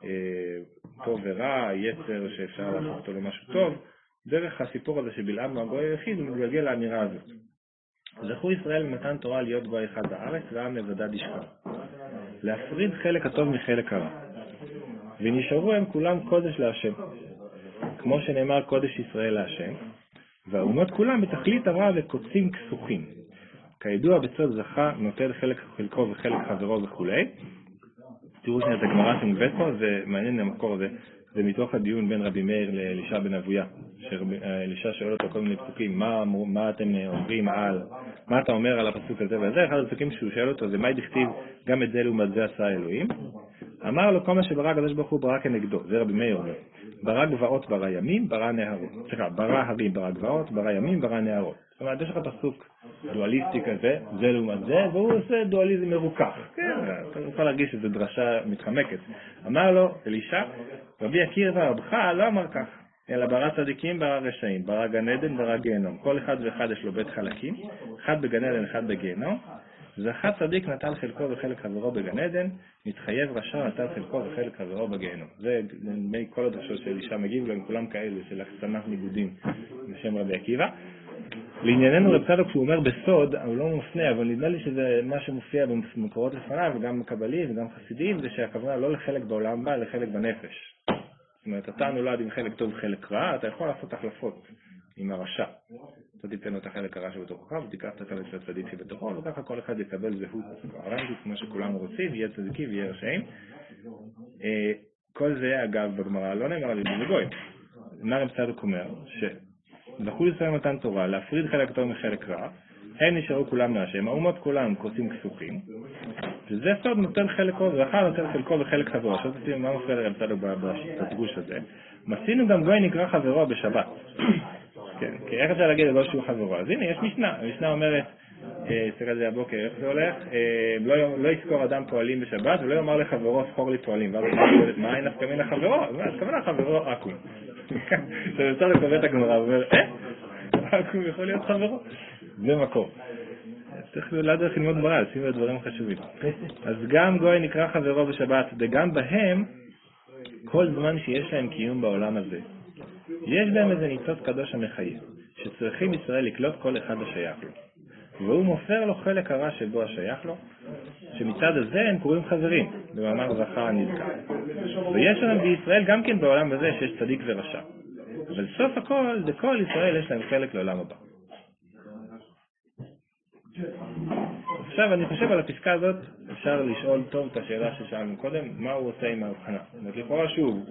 טוב ורע, יצר שאפשר להפוך אותו למשהו טוב. דרך הסיפור הזה שבלעם הגוי היחיד הוא מתגלגל לאמירה הזאת. זכו ישראל במתן תורה להיות גוי אחד בארץ ועם לבדד ישכון. להפריד חלק הטוב מחלק הרע. ונשארו הם כולם קודש להשם. כמו שנאמר קודש ישראל להשם. והאומות כולם בתכלית הרע וקוצים כסוכים. כידוע בסוד זכה נוטל חלק חלקו וחלק חברו וכו'. תראו שאת הגמרא שנבאת פה, זה מעניין המקור הזה, זה מתוך הדיון בין רבי מאיר לאלישע בן אבויה. שאלישע שואל אותו כל מיני פסוקים, מה אתם אומרים על, מה אתה אומר על הפסוק הזה וזה, אחד הפסוקים שהוא שואל אותו זה מה דכתיב גם את זה לעומת זה עשה אלוהים. אמר לו כל מה שברא הקדוש ברוך הוא ברא כנגדו, זה רבי מאיר אומר, ברא גבעות ברא ימים ברא נהרות, ברא הרים ברא גבעות ברא ימים ברא נהרות. זאת אומרת יש לך פסוק דואליסטי כזה, זה לעומת זה, והוא עושה דואליזם מרוכך. כן, אתה יכול להרגיש שזו דרשה מתחמקת. אמר לו אלישע, רבי עקירא ורבך לא אמר כך, אלא ברא צדיקים ברא רשעים, ברא גן עדן ברא גיהנום. כל אחד ואחד יש לו בית חלקים, אחד בגן עדן אחד בגיהנום. זכה צדיק נטל חלקו וחלק חברו בגן עדן, מתחייב רשע נטל חלקו וחלק חברו בגיהנום. זה כל הדרשות של אלישע מגיב להם כולם כאלה של החצנת ניגודים בשם רבי עקיבא. לענייננו רב צדוק שהוא אומר בסוד, הוא לא מופנה, אבל נדמה לי שזה מה שמופיע במקורות לפניו, וגם קבלים וגם חסידים, זה שהכוונה לא לחלק בעולם הבא, לחלק בנפש. זאת אומרת, אתה נולד עם חלק טוב וחלק רע, אתה יכול לעשות החלפות עם הרשע. אתה תיתן לו את החלק הרע שבתוכך, ותיקח את החלק של הצדיק שבתוכו, וככה כל אחד יקבל זהות קוהרנטית, כמו שכולם רוצים, יהיה צדיקים ויהיה רשעים. כל זה, אגב, בגמרא לא נאמר על יהודים וגויים. מה רב צדוק אומר? זכו ישראל מתן תורה, להפריד חלק טוב מחלק רע, הם נשארו כולם להשם, האומות כולם קוצים כסוכים, וזה סוד נותן חלקו, זכה נותן חלקו וחלק חברו. עכשיו תשימו מה מופיע לרב צדוק בתגוש הזה. מסינו גם גוי נקרא חברו בשבת. כן, כי איך אפשר להגיד לו שהוא חברו? אז הנה, יש משנה. המשנה אומרת, תראה זה הבוקר, איך זה הולך? לא יזכור אדם פועלים בשבת, ולא יאמר לחברו, זכור לי פועלים. ואז מה אין נפקא מינה חברו? אז כמובן חברו עקום. שאפשר לקבל את הגמרא, ואומר, רק הוא יכול להיות חברו. זה מקום. צריך לדעת ללמוד גמרא, שימו את דברים חשובים. אז גם גוי נקרא חברו בשבת, וגם בהם, כל זמן שיש להם קיום בעולם הזה, יש בהם איזה ניצוץ קדוש המחייב, שצריכים ישראל לקלוט כל אחד השייך לו. והוא מוסר לו חלק הרע שבו השייך לו, שמצד הזה הם קוראים חברים, במאמר זכר הנזכר. ויש לנו בישראל גם כן בעולם הזה שיש צדיק ורשע. אבל סוף הכל, לכל ישראל יש להם חלק לעולם הבא. עכשיו אני חושב על הפסקה הזאת, אפשר לשאול טוב את השאלה ששאלנו קודם, מה הוא עושה עם ההבחנה. לכאורה שוב,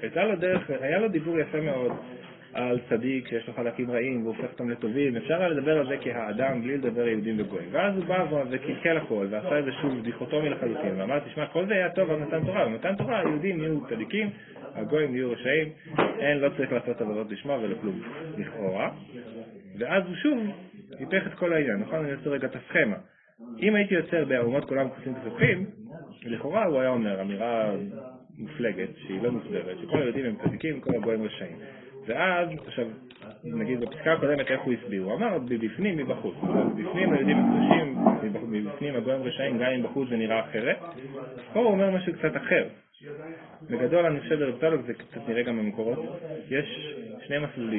היה לו דיבור יפה מאוד על צדיק שיש לו חלקים רעים והוא הופך אותם לטובים, אפשר היה לדבר על זה כהאדם בלי לדבר יהודים וגויים. ואז הוא בא וקלקל הכל ועשה איזה שוב דיכוטומי לחלוטין, ואמר, תשמע, כל זה היה טוב על מתן תורה, במתן תורה היהודים יהיו צדיקים, הגויים יהיו רשעים, לא צריך לעשות עבודות לשמה ולכלום לכאורה. ואז הוא שוב היפך את כל העניין, נכון? אני יוצר רגע את הסכמה. אם הייתי יוצר באומות כולם כוסים כסופים, לכאורה הוא היה אומר אמירה מופלגת שהיא לא מוסברת, שכל היהודים הם צדיקים, כל הגויים רשעים. ואז, עכשיו, נגיד בפסקה הקודמת איך הוא הסביר, הוא אמר מבפנים מבחוץ, מבפנים היהודים הקדושים, מבפנים הגויים רשעים, גם אם בחוץ זה נראה אחרת. פה הוא אומר משהו קצת אחר. בגדול אני חושב ברב צדוק, זה קצת נראה גם במקורות, יש שני מסלולים,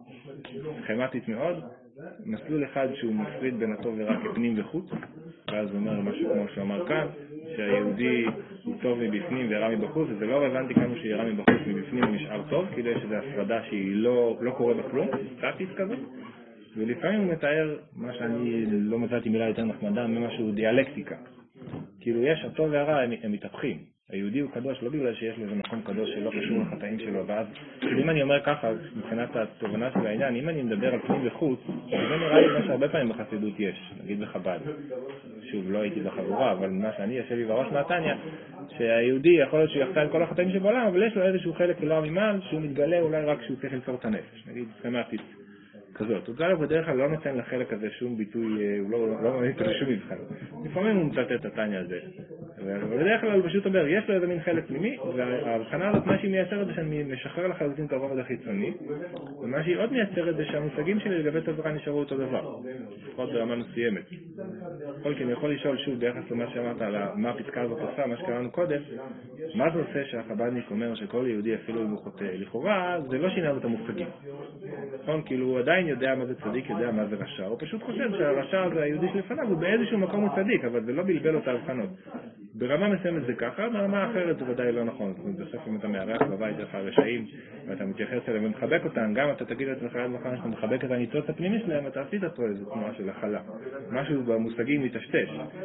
סכמטית מאוד. מסלול אחד שהוא מפריד בין הטוב ורע כפנים וחוץ, ואז הוא אומר משהו כמו שאמר כאן, שהיהודי הוא טוב מבפנים ורע מבחוץ, וזה לא רלוונטי כמה שיהיה רע מבחוץ מבפנים ונשאר טוב, כאילו יש איזו הפרדה שהיא לא קורה בכלום, סטטית כזאת, ולפעמים הוא מתאר מה שאני לא מצאתי מילה יותר נחמדה, ממשהו דיאלקטיקה. כאילו יש הטוב והרע הם מתהפכים. היהודי הוא קדוש לא בגלל שיש לו איזה מקום קדוש שלא קשור לחטאים שלו, ואז אם אני אומר ככה, מבחינת התובנה של העניין, אם אני מדבר על פנים וחוץ, זה נראה לי מה שהרבה פעמים בחסידות יש, נגיד בחב"ד. שוב, לא הייתי בחבורה, אבל מה שאני יושב לי בראש מהתניא, שהיהודי יכול להיות שהוא יחטא עם כל החטאים שבעולם, אבל יש לו איזשהו חלק לא ממעל, שהוא מתגלה אולי רק שהוא צריך למסור את הנפש, נגיד סכמטית כזאת. הוא גם בדרך כלל לא נותן לחלק הזה שום ביטוי, הוא לא נותן לשום מבחן. לפעמים הוא מצטט את התניא הזה. ובדרך כלל הוא פשוט אומר, יש לו איזה מין חלק פנימי, וההבחנה הזאת, מה שהיא מייצרת זה שאני משחרר לחלוטין את הרובד החיצוני, ומה שהיא עוד מייצרת זה שהמושגים שלי לגבי תורה נשארו אותו דבר, לפחות ברמה מסוימת. כל כי אני יכול לשאול שוב ביחס למה שאמרת על מה הפסקה הזאת עושה, מה שקראנו קודם, מה זה עושה שהחב"דניק אומר שכל יהודי אפילו אם הוא חוטא לכאורה, זה לא שינה את המושגים. נכון? כאילו הוא עדיין יודע מה זה צדיק, יודע מה זה רשע, הוא פשוט חושב שהרשע זה היהודי שלפניו, הוא באיזשהו מקום הוא צדיק, אבל זה לא בלבל אותה הבחנות. ברמה מסוימת זה ככה, ברמה אחרת זה ודאי לא נכון. זאת אומרת, בסוף אם אתה מארח בבית שלך רשעים, ואתה מתייחס אליהם ומחבק אותם, גם אתה תגיד לעצמך עד מחר שאתה מחבק את הניצוץ הפנימי שלהם, אתה עשית פה איזו תנועה של החלה. משהו במושגים מתשתש.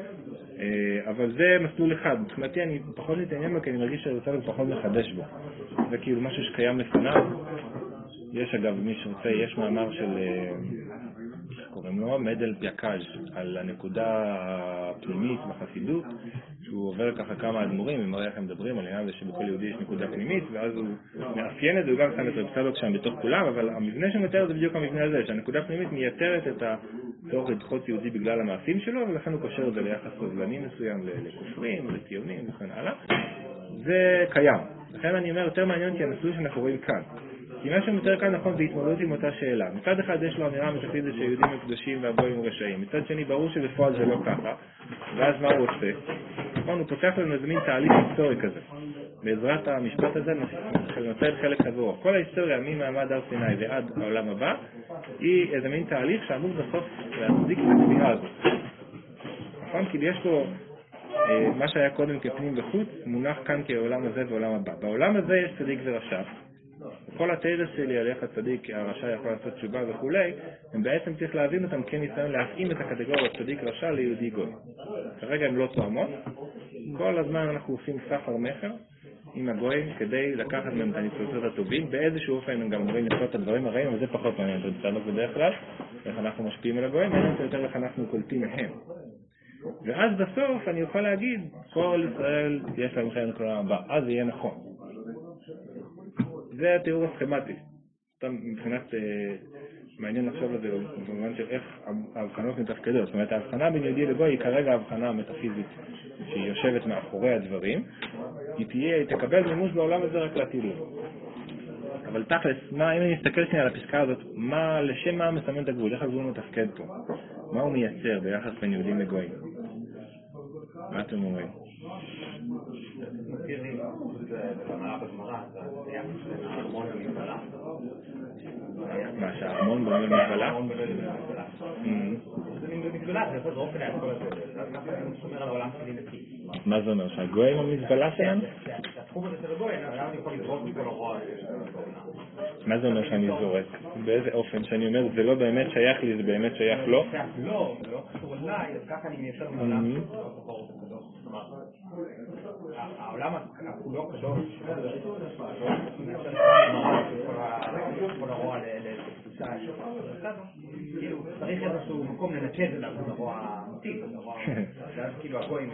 אבל זה מסלול אחד. מבחינתי אני פחות מתעניין בו, כי אני מרגיש שאני רוצה פחות מחדש בו. זה כאילו משהו שקיים לפניו. יש אגב, מי שרוצה, יש מאמר של, קוראים לו, מדל פיאקאז' על הנקודה הפנימית בחסידות, שהוא עובר ככה כמה אדמו"רים, הם מראה איך הם מדברים על העניין הזה שבכל יהודי יש נקודה פנימית, ואז הוא מאפיין את זה, הוא גם שם את רב צדוק שם בתוך כולם, אבל המבנה שמתאר זה בדיוק המבנה הזה, שהנקודה הפנימית מייתרת את הצורך לדחות יהודי בגלל המעשים שלו, ולכן הוא קושר את זה ליחס סובלני מסוים, לכופרים, לציונים וכן הלאה. זה קיים. לכן אני אומר, יותר מעניין כי המסלול שאנחנו רואים כאן. כי מה שמתאר כאן נכון זה התמודדות עם אותה שאלה. מצד אחד יש לו אמירה מטאפיזית שהיהודים הם קדושים והגויים הם רשעים. מצד שני ברור שבפועל זה לא ככה. ואז מה הוא עושה? נכון, הוא פותח לנו איזה מין תהליך היסטורי כזה. בעזרת המשפט הזה נותן חלק כזו. כל ההיסטוריה ממעמד הר סיני ועד העולם הבא היא איזה מין תהליך שאמור בסוף להצדיק את הקביעה הזאת. נכון? כי יש פה מה שהיה קודם כפנים וחוץ מונח כאן כעולם הזה ועולם הבא. בעולם הזה יש צדיק ורשע. כל התארס שלי על איך הצדיק, הרשע יכול לעשות תשובה וכולי, הם בעצם צריך להבין אותם כניסיון להתאים את הקטגוריה צדיק רשע ליהודי גוי. כרגע הם לא תואמות. כל הזמן אנחנו עושים סחר מכר עם הגויים כדי לקחת מהם את הניצוצות הטובים. באיזשהו אופן הם גם אומרים לעשות את הדברים הרעים, אבל זה פחות מעניין את הצדוק בדרך כלל, איך אנחנו משפיעים על הגויים, ואין יותר איך אנחנו קולטים מהם. ואז בסוף אני יכול להגיד, כל ישראל יש להם חיים לכולם הבא, אז יהיה נכון. זה התיאור הסכמטי. מבחינת מעניין לחשוב על זה במובן של איך ההבחנות מתפקדות. זאת אומרת, ההבחנה בין יהודי לגוי היא כרגע ההבחנה המטאפיזית שהיא יושבת מאחורי הדברים. היא תקבל מימוש בעולם הזה רק לעתיד. אבל תכלס, אם אני מסתכל שנייה על הפסקה הזאת, לשם מה מסמן את הגבול? איך הגבול מתפקד פה? מה הוא מייצר ביחס בין יהודים לגויים? מה אתם אומרים? מה, שהארמון בנוי במגבלה? במגבלה זה יכול אופן על כל הזה, אז ככה אני שומר על העולם שלי נקי. מה זה אומר? שהגויים המזבלה שלנו? התחום הזה של הגויים, למה אני יכול לזרוק מכל הרוע? מה זה אומר שאני זורק? באיזה אופן? שאני אומר זה לא באמת שייך לי, זה באמת שייך לו? לא, זה לא קשור אליי, אז ככה אני מייצר מעולם העולם כולו קדוש, כל הרוע לתפיסה כאילו צריך איזשהו מקום לנקד אליו את הרוע האמיתי, ואז כאילו הגויים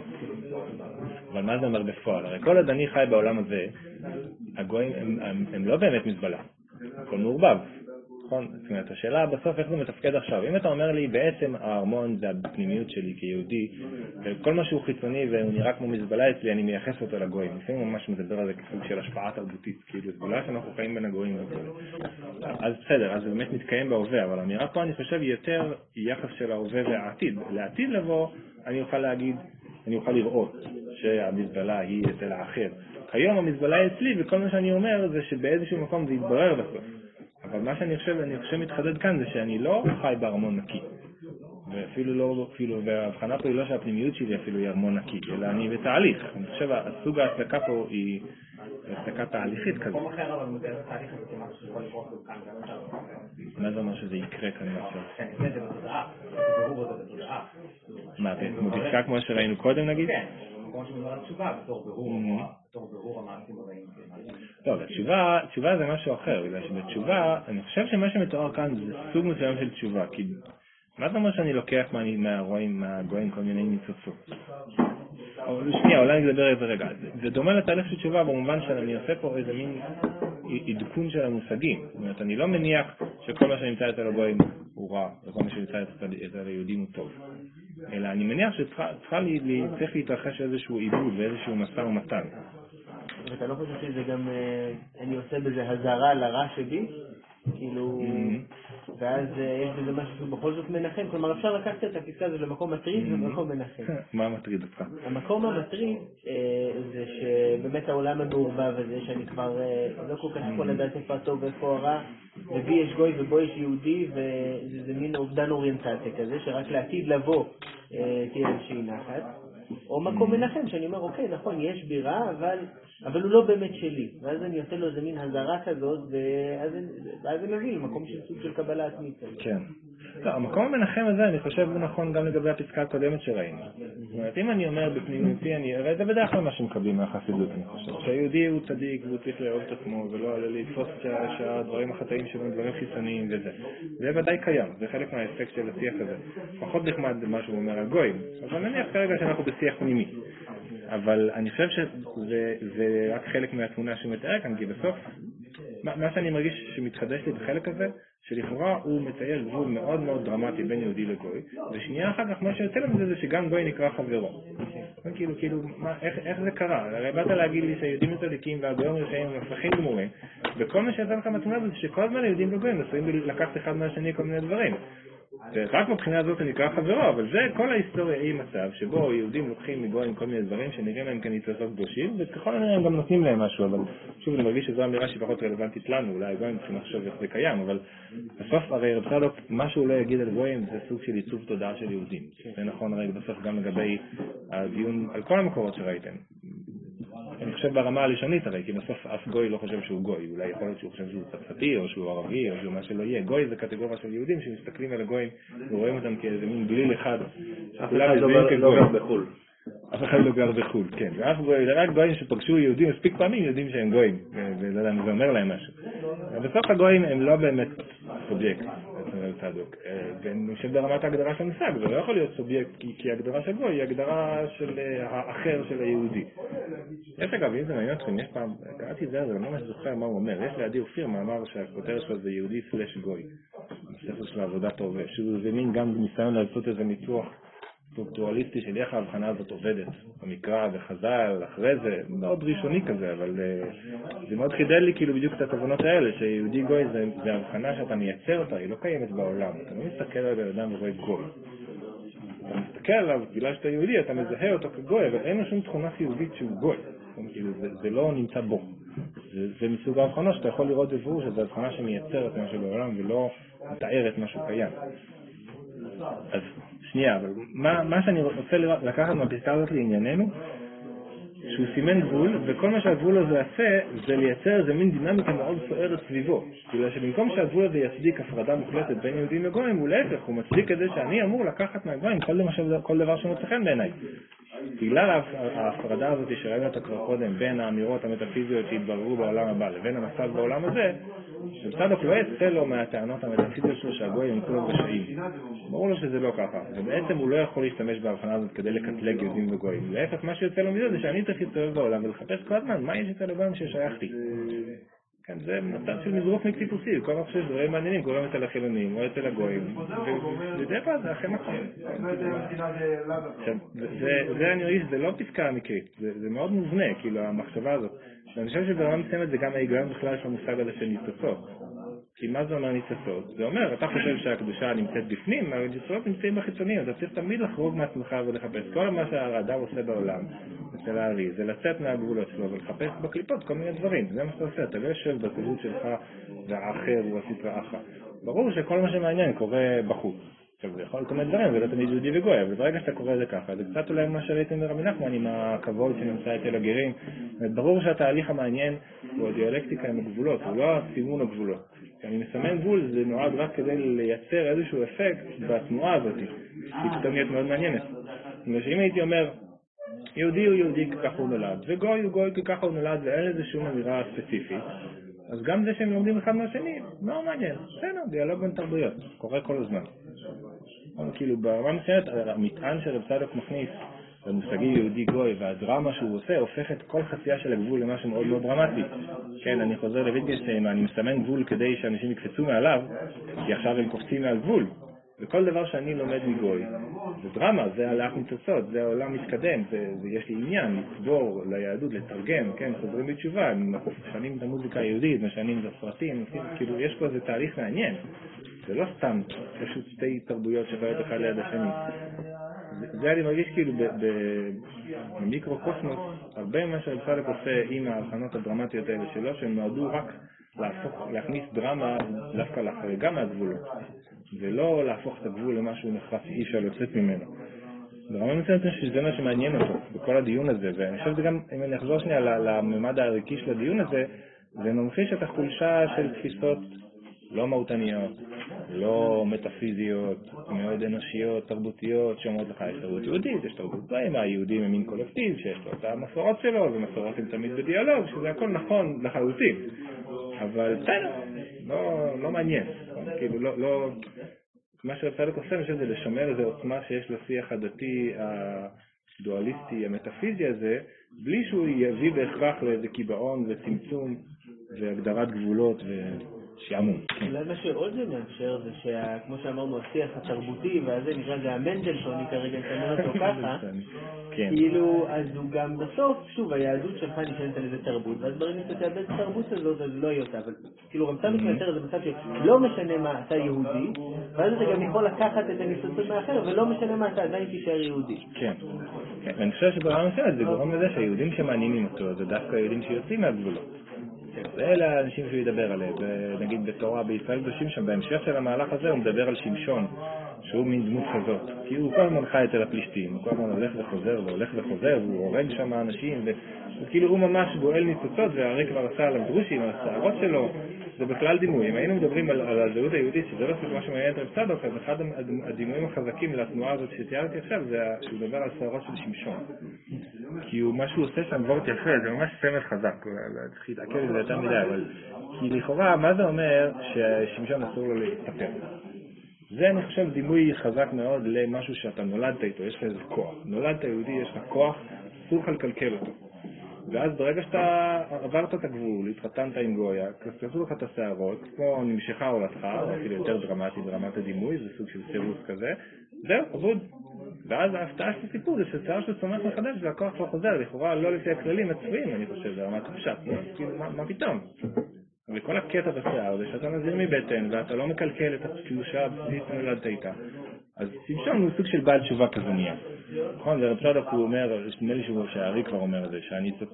אבל מה זה אומר בפועל? הרי כל עוד אני חי בעולם הזה, הגויים הם לא באמת מזבלה, הכל מעורבב. זאת אומרת, השאלה בסוף איך זה מתפקד עכשיו. אם אתה אומר לי בעצם הארמון זה הפנימיות שלי כיהודי, וכל מה שהוא חיצוני והוא נראה כמו מזבלה אצלי, אני מייחס אותו לגויים. לפעמים ממש מדבר על זה כסוג של השפעה תרבותית, כאילו סגולה שאנחנו חיים בין הגויים וכו'. אז בסדר, אז זה באמת מתקיים בהווה, אבל האמירה פה אני חושב יותר יחס של ההווה והעתיד. לעתיד לבוא אני אוכל להגיד, אני אוכל לראות שהמזבלה היא אצל האחר. היום המזבלה אצלי, וכל מה שאני אומר זה שבאיזשהו מקום זה יתברר בסוף. אבל מה שאני חושב מתחדד כאן זה שאני לא חי בארמון נקי. ואפילו לא, וההבחנה פה היא לא שהפנימיות שלי אפילו היא ארמון נקי, אלא אני בתהליך. אני חושב הסוג ההצדקה פה היא הצדקה תהליכית כזאת. מקום אחר אבל מודל התהליך הזה כמעט שיכול לקרות כאן גם עכשיו. מה זה אומר שזה יקרה כאן עכשיו? כן, זה בתודעה, זה ברור בזה בתודעה. מה, זה מודיקה כמו שראינו קודם נגיד? כן, במקום שמדבר על תשובה בתור ברור המעשים הרעים. לא, תשובה זה משהו אחר, בגלל שבתשובה, אני חושב שמה שמתואר כאן זה סוג מסוים של תשובה, כי מה זה אומר שאני לוקח מהגויים כל מיני ניצוצות? שנייה, אולי אני אדבר איזה רגע. זה דומה לתהליך של תשובה במובן שאני עושה פה איזה מין עדכון של המושגים. זאת אומרת, אני לא מניח שכל מה שנמצא אצל הגויים הוא רע, וכל מה שנמצא אצל היהודים הוא טוב. אלא אני מניח שצריך להתרחש איזשהו עיבוד ואיזשהו משא ומתן. ואתה לא חושב שזה גם, אני עושה בזה הזרה לרע שבי? כאילו, ואז יש בזה משהו שבכל זאת מנחם. כלומר, אפשר לקחת את הפסקה הזו למקום מטריד ומקום מנחם. מה מטריד אותך? המקום המטריד זה שבאמת העולם המעורבב הזה, שאני כבר לא כל כך יכול לדעת איפה הטוב ואיפה הרע, ובי יש גוי ובו יש יהודי, וזה מין אובדן אוריינטציה כזה, שרק לעתיד לבוא תהיה איזושהי נחת. או מקום מנחם, שאני אומר, אוקיי, נכון, יש בי רע, אבל הוא לא באמת שלי. ואז אני עושה לו איזה מין הזרה כזאת, ואז אני מביא מקום של סוג של קבלה עצמית. כן. לא, המקום המנחם הזה, אני חושב, הוא נכון גם לגבי הפסקה הקודמת שראינו. זאת אומרת, אם אני אומר בפנימותי, הרי זה בדרך כלל מה שמקבלים מהחסידות, אני חושב. שהיהודי הוא צדיק והוא צריך לאהוב את עצמו, ולא לתפוס שהדברים החטאים שלו הם דברים חיצוניים וזה. זה ודאי קיים, זה חלק מהאספקט של השיח הזה. פחות נחמד מה שהוא אומר על גויים, אבל נניח כרגע שאנחנו בשיח פנימי. אבל אני חושב שזה רק חלק מהתמונה שמתאר כאן, כי בסוף, מה שאני מרגיש שמתחדש לי בחלק הזה, שלכאורה הוא מצייר גבול מאוד מאוד דרמטי בין יהודי לגוי, ושנייה אחר כך מה שיוצא לזה זה שגם גוי נקרא חברו. כאילו, איך זה קרה? הרי באת להגיד לי שהיהודים צדיקים והגויים רשעים הם הפכים גמורים, וכל מה שיצא לך מהתמונה זה שכל הזמן היהודים וגויים נסויים לקחת אחד מהשני כל מיני דברים. ורק מבחינה הזאת זה נקרא חברו, אבל זה כל ההיסטוריה היא מצב שבו יהודים לוקחים מגויים כל מיני דברים שנראים להם כניצוצות קדושים, וככל הנראה הם גם נותנים להם משהו, אבל שוב אני מרגיש שזו אמירה שפחות רלוונטית לנו, אולי הגויים צריכים לחשוב איך זה קיים, אבל בסוף הרי רב צדוק, מה שהוא לא יגיד על גויים זה סוג של עיצוב תודעה של יהודים. זה נכון הרי בסוף גם לגבי הדיון על כל המקורות שראיתם. אני חושב ברמה הראשונית הרי, כי בסוף אף גוי לא חושב שהוא גוי, אולי יכול להיות שהוא חושב שהוא צרפתי, או שהוא ערבי, או שהוא מה שלא יהיה. גוי זה קטגוריה של יהודים שמסתכלים על הגויים ורואים אותם כאיזה מין גליל אחד. אף אחד לא גר בחול. אף אחד לא גר בחול, כן. רק גויים שפגשו יהודים מספיק פעמים יודעים שהם גויים, ולא יודע אם זה אומר להם משהו. בסוף הגויים הם לא באמת סובייקט, צדוק. ואני חושב ברמת ההגדרה של המושג, זה לא יכול להיות סובייקט, כי ההגדרה של גוי היא הגדרה של האחר של היהודי. יש אגב, אם זה מעניין אתכם, יש פעם, קראתי את זה, אני לא ממש זוכר מה הוא אומר, יש לידי אופיר מאמר שהכותרת שלו זה יהודי סלש גוי. בספר של העבודה טוב, שזה מין גם ניסיון לעשות איזה ניתוח סטרוקטורליסטי של איך ההבחנה הזאת עובדת במקרא וחז"ל, אחרי זה, מאוד ראשוני כזה, אבל זה מאוד חידד לי כאילו בדיוק את הכוונות האלה, שיהודי גוי זה הבחנה שאתה מייצר אותה, היא לא קיימת בעולם, אתה לא מסתכל על בן אדם ורואה גוי. אתה מסתכל עליו, בגלל שאתה יהודי, אתה מזהה אותו כגוי, אבל אין לו שום תכונה חיובית שהוא גוי. זה לא נמצא בו. זה מסוג ההבחנות שאתה יכול לראות בבירור שזו הבחנה שמייצרת משהו בעולם ולא מתארת משהו קיים. אז שנייה, אבל מה שאני רוצה לקחת מהפסקה הזאת לענייננו, שהוא סימן גבול, וכל מה שהגבול הזה יעשה זה לייצר איזה מין דינמיקה מאוד סוערת סביבו. בגלל שבמקום שהגבול הזה יצדיק הפרדה מוחלטת בין יהודים לגויים, הוא להפך, הוא מצדיק את זה שאני אמור לקחת מהגויים כל דבר שמוצא חן בעיניי. בגלל ההפרדה הזאת שראינו אותה כבר קודם, בין האמירות המטאפיזיות שהתבררו בעולם הבא לבין המצב בעולם הזה, שצדוק לא יצא לו מהטענות המטאפיזיות שלו שהגויים הם כולם רשעים. ברור לו שזה לא ככה, ובעצם הוא לא יכול להשתמש בהבחנה הזאת כדי לקטלג יהודים וגויים. להפך, מה שיוצא לו מזה זה שאני צריך להסתובב בעולם ולחפש כל הזמן מה יש אצל הגויים ששייך לי. כן, זה מצב של מזרוחניק טיפוסי, כל כך שדברים מעניינים קוראים אצל החילונים או אצל הגויים, וזה פעם, זה הכי נכון. זה אני רואה, זה לא פסקה מקרית, זה מאוד מובנה, כאילו המחשבה הזאת. ואני חושב שברמה מסוימת זה גם ההיגיון בכלל של המושג הזה של ניצוצות. כי מה זה אומר ניצוצות? זה אומר, אתה חושב שהקדושה נמצאת בפנים, אבל ניצוצות נמצאים בחיצוניים, אתה צריך תמיד לחרוג מעצמך ולחפש. כל מה שהאדם עושה בעולם, אצל הארי, זה לצאת מהגבולות שלו ולחפש בקליפות כל מיני דברים. זה מה שאתה עושה, אתה לא יושב בזהות שלך והאחר הוא הסטרא אחרא. ברור שכל מה שמעניין קורה בחוץ. עכשיו, זה יכול כל מיני דברים, זה לא תמיד יהודי וגוי, אבל ברגע שאתה קורא את זה ככה, זה קצת אולי מה שראיתם ברבי נחמן עם הכבוד שנמצא אצל הגרים. ברור שהתהליך המעניין הוא הדיאלקטיקה עם הגבולות, הוא לא סימון הגבולות. כשאני מסמן גבול, זה נועד רק כדי לייצר איזשהו אפקט בתנועה הזאת, שהיא פתאום נהיית מאוד מעניינת. אם הייתי אומר, יהודי הוא יהודי כי ככה הוא נולד, וגוי הוא גוי כי ככה הוא נולד, ואין לזה שום אמירה ספציפית, אז גם זה שהם לומדים אחד מהשני, מאוד מעניין. בסדר, דיאלוג בין תרבויות, קורה כל הזמן. כאילו ברמה מסוימת, המטען שרב צדוק מכניס במושגים יהודי גוי והדרמה שהוא עושה הופך את כל חצייה של הגבול למשהו מאוד מאוד דרמטי. כן, אני חוזר לויטגנשטיין, אני מסמן גבול כדי שאנשים יקפצו מעליו, כי עכשיו הם קופצים מעל גבול. וכל דבר שאני לומד מגוי, זה דרמה, זה הלך ניצוצות, זה העולם מתקדם, יש לי עניין לצבור ליהדות, לתרגם, כן, חוזרים בתשובה, משנים את המוזיקה היהודית, משנים את הסרטים, כאילו יש פה איזה תהליך מעניין. זה לא סתם פשוט שתי תרבויות שחיות אחד ליד השני. זה אני מרגיש כאילו במיקרו-קוסמוס, הרבה מה שרב צדוק עושה עם ההבחנות הדרמטיות האלה שלו, שהם נועדו רק להכניס דרמה דווקא לחריגה מהגבולות, ולא להפוך את הגבול למשהו נחרץ אי אפשר לצאת ממנו. ברמה מסוימת שזה מה שמעניין אותו בכל הדיון הזה, ואני חושב שזה גם, אם אני אחזור שנייה לממד הערכי של הדיון הזה, זה ממחיש את החולשה של תפיסות לא מהותניות, לא מטאפיזיות, מאוד אנושיות, תרבותיות, שאומרות לך יש תרבות יהודית, יש תרבות גויים, היהודים הם מין קולקטיב, שיש לו את המסורות שלו, ומסורות הם תמיד בדיאלוג, שזה הכל נכון לחלוטין. אבל בסדר, לא מעניין. כאילו לא... מה שרב צדוק עושה, אני חושב זה לשמר איזו עוצמה שיש לשיח הדתי הדואליסטי, המטאפיזי הזה, בלי שהוא יביא בהכרח לאיזה קיבעון וצמצום והגדרת גבולות שעמום. אולי מה שעוד זה מאפשר זה שכמו שאמרנו השיח התרבותי והזה נקרא זה המנדלסוני כרגע נתמר אותו ככה, כאילו אז הוא גם בסוף שוב היהדות שלך נשענת על איזה תרבות ואז ברגע שאתה תאבד את התרבות הזאת אז לא יהיה אותה, אבל כאילו רב צדוק מייצר איזה מצב שלא משנה מה אתה יהודי ואז אתה גם יכול לקחת את הניסוצות מהאחר ולא משנה מה אתה עדיין תישאר יהודי. כן, ואני חושב שברמה מסוימת זה גורם לזה שהיהודים שמעניינים אותו זה דווקא היהודים שיוצאים מהגבולות. ואלה האנשים שהוא ידבר עליהם, נגיד בתורה בישראל קדושים שם, בהמשך של המהלך הזה הוא מדבר על שמשון, שהוא מין דמות כזאת, כי הוא כל הזמן חי אצל הפלישתים, הוא כל הזמן הולך וחוזר והולך וחוזר, והוא הורג שם אנשים, וכאילו הוא ממש גואל ניצוצות, והרי כבר עשה עליו דרושים, על השערות שלו, זה בכלל דימוי. אם היינו מדברים על הזהות היהודית, שזה לא מה שמעניין את רב צדוק, אז אחד הדימויים החזקים לתנועה הזאת שתיארתי עכשיו, זה שהוא מדבר על שערות של שמשון. כי מה שהוא עושה שם וורט יפה, זה ממש סמל חזק, צריך להתעכל לזה יותר מדי, אבל כי לכאורה, מה זה אומר ששמשון אסור לו להתפטר? זה אני חושב דימוי חזק מאוד למשהו שאתה נולדת איתו, יש לך איזה כוח. נולדת יהודי, יש לך כוח, אסור לך לקלקל אותו. ואז ברגע שאתה עברת את הגבול, התחתנת עם גויה, כספו לך את השערות, כמו נמשכה הולדך, או אפילו יותר דרמטי ברמת הדימוי, זה סוג של סירוס כזה, זהו, עבוד. ואז ההפתעה של הסיפור זה ששיער שהוא צומח מחדש והכוח כבר חוזר, לכאורה לא לפי הכללים הצבועים, אני חושב, זה רמת הפשט, כאילו, מה פתאום? וכל הקטע בשיער זה שאתה מזיר מבטן ואתה לא מקלקל את הקדושה הבסיסית שנולדת איתה. אז שמשון הוא סוג של בעל תשובה כזה נהיה. נכון, ורב צדוק הוא אומר, נדמה לי שהארי כבר אומר את זה,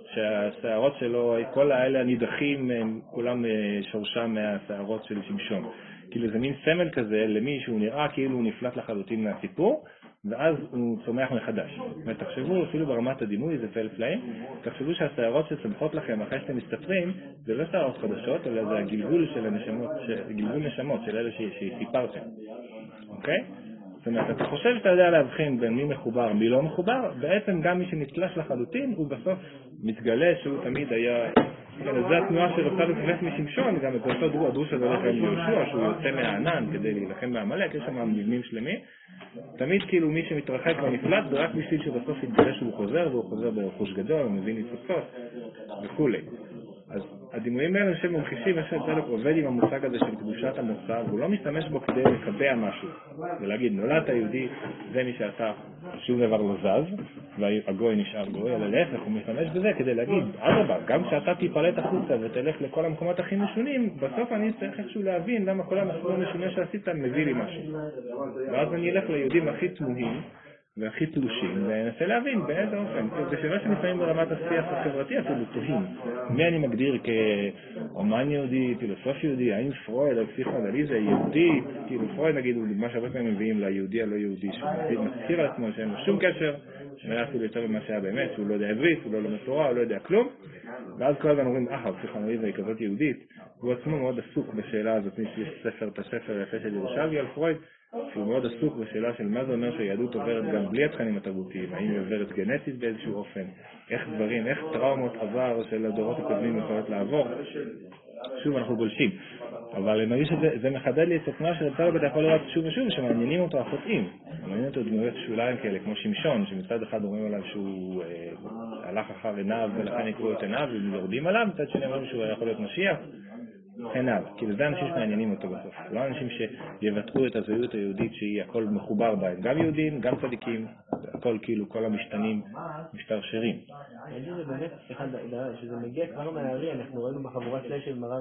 שהשערות שלו, כל האלה הנידחים, כולם שורשם מהשערות של שמשון. כאילו זה מין סמל כזה למי שהוא נראה כאילו הוא נפלט לחלוטין מהסיפור, ואז הוא צומח מחדש. זאת אומרת, תחשבו, אפילו ברמת הדימוי, זה פלא פלאים, תחשבו שהשערות שצומחות לכם אחרי שאתם מסתפרים, זה לא שערות חדשות, אלא זה הגלגול של הנשמות, גלגול נשמות של אלה שסיפרתם. אוקיי? זאת אומרת, אתה חושב שאתה יודע להבחין בין מי מחובר, מי לא מחובר, בעצם גם מי שנתלש לחלוטין, הוא בסוף מתגלה שהוא תמיד היה... זו התנועה שרוצה לתבס משמשון, גם את אותו הדרוש הזה הולך עם יהושע, שהוא יוצא מהענן כדי להילחם בעמלק, יש שם מבנים שלמים. תמיד כאילו מי שמתרחק ונפלט, זה רק בשביל שבסוף יתגלה שהוא חוזר, והוא חוזר ברכוש גדול, הוא מבין ניצוצות וכו'. אז הדימויים האלה שמומחישים, צדוק עובד עם המושג הזה של קדושת המוצא, והוא לא משתמש בו כדי לקבע משהו, ולהגיד נולדת יהודי, זה מי שאתה, שום דבר לא זז, והגוי נשאר גוי, אלא להפך, הוא משתמש בזה כדי להגיד, אדרבה, גם כשאתה תיפלט החוצה ותלך לכל המקומות הכי משונים, בסוף אני צריך איכשהו להבין למה כל המסלול המשונה שעשית מביא לי משהו. ואז אני אלך ליהודים הכי תמוהים, והכי תלושים, ואנסה להבין באיזה אופן. זה שאלה שלפעמים ברמת השיח החברתי אפילו תוהים. מי אני מגדיר כאומן יהודי, פילוסוף יהודי, האם פרויד, פסיכואנליזה, יהודי, כאילו פרויד נגיד הוא דוגמה שהרבה פעמים מביאים ליהודי הלא יהודי, שהוא מזכיר על עצמו שאין לו שום קשר, שנראה אפילו יותר ממה שהיה באמת, שהוא לא יודע עברית, הוא לא לומד תורה, הוא לא יודע כלום, ואז כל הזמן אומרים, פסיכואנליזה היא כזאת יהודית, והוא עצמו מאוד עסוק בשאלה הזאת, יש ספר, את הספר היפה של ירושלמי על פרויד, שהוא מאוד עסוק בשאלה של מה זה אומר שהיהדות עוברת גם בלי התכנים התרבותיים, האם היא עוברת גנטית באיזשהו אופן, איך דברים, איך טראומות עבר של הדורות הקודמים יכולות לעבור. שוב אנחנו גולשים, אבל אני מרגיש שזה מחדד לי את התנועה של רב אתה יכול לראות שוב ושוב שמעניינים אותו החוטאים, מעניינים אותו דמויות שוליים כאלה כמו שמשון, שמצד אחד אומרים עליו שהוא הלך אחר עיניו ולכן יקראו את עיניו ויורדים עליו, מצד שני אומרים שהוא יכול להיות משיח עיניו, כאילו זה אנשים שמעניינים אותו בסוף, לא אנשים שיוותרו את הזהות היהודית שהיא הכל מחובר בהם, גם יהודים, גם צדיקים, הכל כאילו, כל המשתנים משתרשרים. אני חושב שזה באמת, שזה מגיע כבר מהארי, אנחנו ראינו בחבורה שלה של מרב,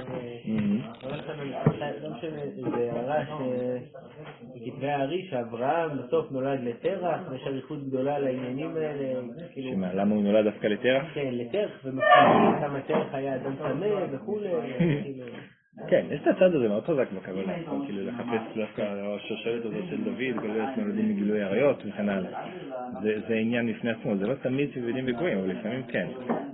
לא משנה, זה הרע שכתבי הארי שאברהם בסוף נולד לטרח, ויש אריכות גדולה לעניינים האלה. למה הוא נולד דווקא לטרח? כן, לטרח, ומחליטים כמה טרח היה אדם צמא וכו'. כן, יש את הצד הזה מאוד חזק בקבלה, כאילו לחפש דווקא השושלת הזאת של דוד, גלוי נולדים מגילוי עריות וכן הלאה. זה עניין לפני עצמו, זה לא תמיד שיהודים וגויים, אבל לפעמים כן.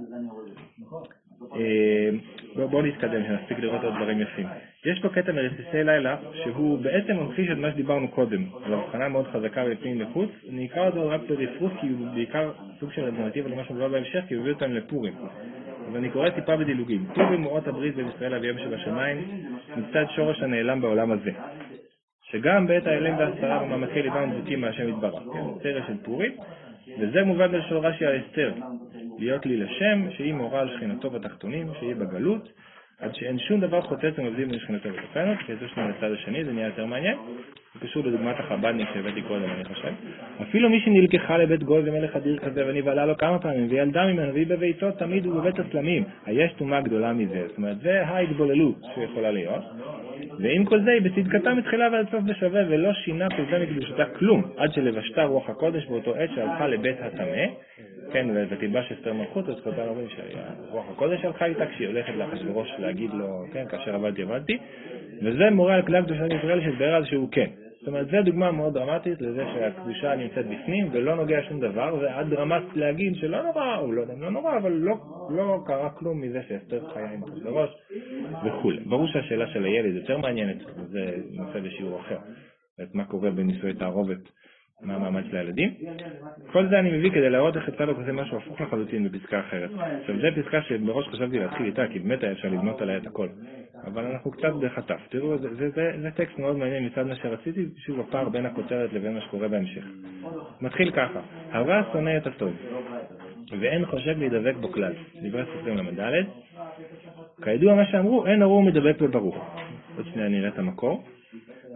בואו נתקדם, שנספיק לראות עוד דברים יפים. יש פה קטע מרסיסי לילה, שהוא בעצם ממחיש את מה שדיברנו קודם, על הבחנה מאוד חזקה בפנים לחוץ, אני אקרא אותו רק בדפרוס, כי הוא בעיקר סוג של אלטרנטיבה למה שמדובר בהמשך, כי הוא הביא אותם לפורים. אז אני קורא טיפה בדילוגים. פורים הוא אות הברית בין ישראל לאביהם שבשמיים, מצד שורש הנעלם בעולם הזה. שגם בעת האלם והסתרה ומעמקי ליבם דבוקים מהשם יתברך. סרט של פורים, וזה מובן בלשון רש"י על אסתר. להיות לי לשם, שהיא מורה על שכינתו בתחתונים, שהיא בגלות, עד שאין שום דבר חוצץ ומבדיל בין שכינתו בתוכנו, כי זה שני לצד השני, זה נהיה יותר מעניין. זה קשור לדוגמת החבדניק שהבאתי קודם, אני חושב. אפילו מי שנלקחה לבית גוי ומלך אדיר כזה, ואני ועלה לו כמה פעמים, וילדה ממנו, והיא בביתו תמיד הוא בבית הסלמים. היש תומה גדולה מזה. זאת אומרת, זה ההתבוללות שיכולה להיות. ועם כל זה, היא בצדקתה מתחילה ועד סוף בשווה, ולא שינה כל זה מקדושתה כלום, עד שלבשתה רוח הקודש באותו עת שהלכה לבית הטמא. כן, ותלבש אסתר מלכות, אז כותב אומרים שרוח הקודש הלכה איתה כשהיא הולכת לאחשוורוש להגיד לו, כן, כאשר עבדתי, וזה מורה על כלל קדושת ישראל שהתברר אז שהוא כן. זאת אומרת, זו דוגמה מאוד דרמטית לזה שהקדושה נמצאת בפנים ולא נוגע שום דבר, ועד דרמט להגיד שלא נורא, או לא יודע, לא נורא, אבל לא קרה כלום מזה שאסתר חיה עם אחשוורוש וכו'. ברור שהשאלה של הילד יותר מעניינת, זה נושא בשיעור אחר, את מה קורה בנישואי תערובת, מה המעמד של הילדים. כל זה אני מביא כדי להראות איך צדוק עושה משהו הפוך לחלוטין בפסקה אחרת. עכשיו, זו פסקה שבראש חשבתי להתחיל איתה, כי באמת היה אפשר לבנות עליה את הכל. אבל אנחנו קצת בחטף. תראו, זה טקסט מאוד מעניין מצד מה שרציתי, שוב הפער בין הכותרת לבין מה שקורה בהמשך. מתחיל ככה, הרע שונא את הטוב, ואין חושב להידבק בו כלל. דברי סופרים למדלת. כידוע מה שאמרו, אין ארור מדבק בברוך. עוד שנייה נראה את המקור.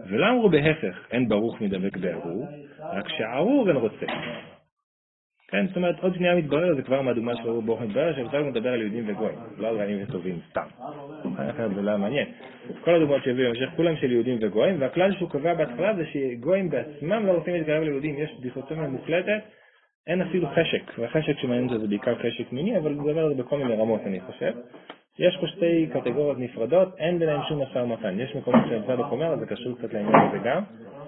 ולא אמרו בהפך, אין ברוך מדבק בארור, רק שהארור אין רוצה. כן, זאת אומרת, עוד שנייה מתברר, זה כבר מהדוגמה של ארור ברוך מתברר, שבצד מדבר על יהודים וגויים, לא על רעים וטובים, סתם. אחרת זה לא מעניין. כל הדוגמאות שהביאו במשך כולם של יהודים וגויים, והכלל שהוא קבע בהתחלה זה שגויים בעצמם לא רוצים להתקרב ליהודים, יש דיכוטומיה מוחלטת, אין אפילו חשק, והחשק שמעניין זה בעיקר חשק מיני, אבל זה אומר בכל מיני רמות אני חושב. יש פה שתי קטגוריות נפרדות, אין ביניהם שום משא ומתן. יש מקומות שהצדוק אומר, זה קשור קצת לעניין הזה גם,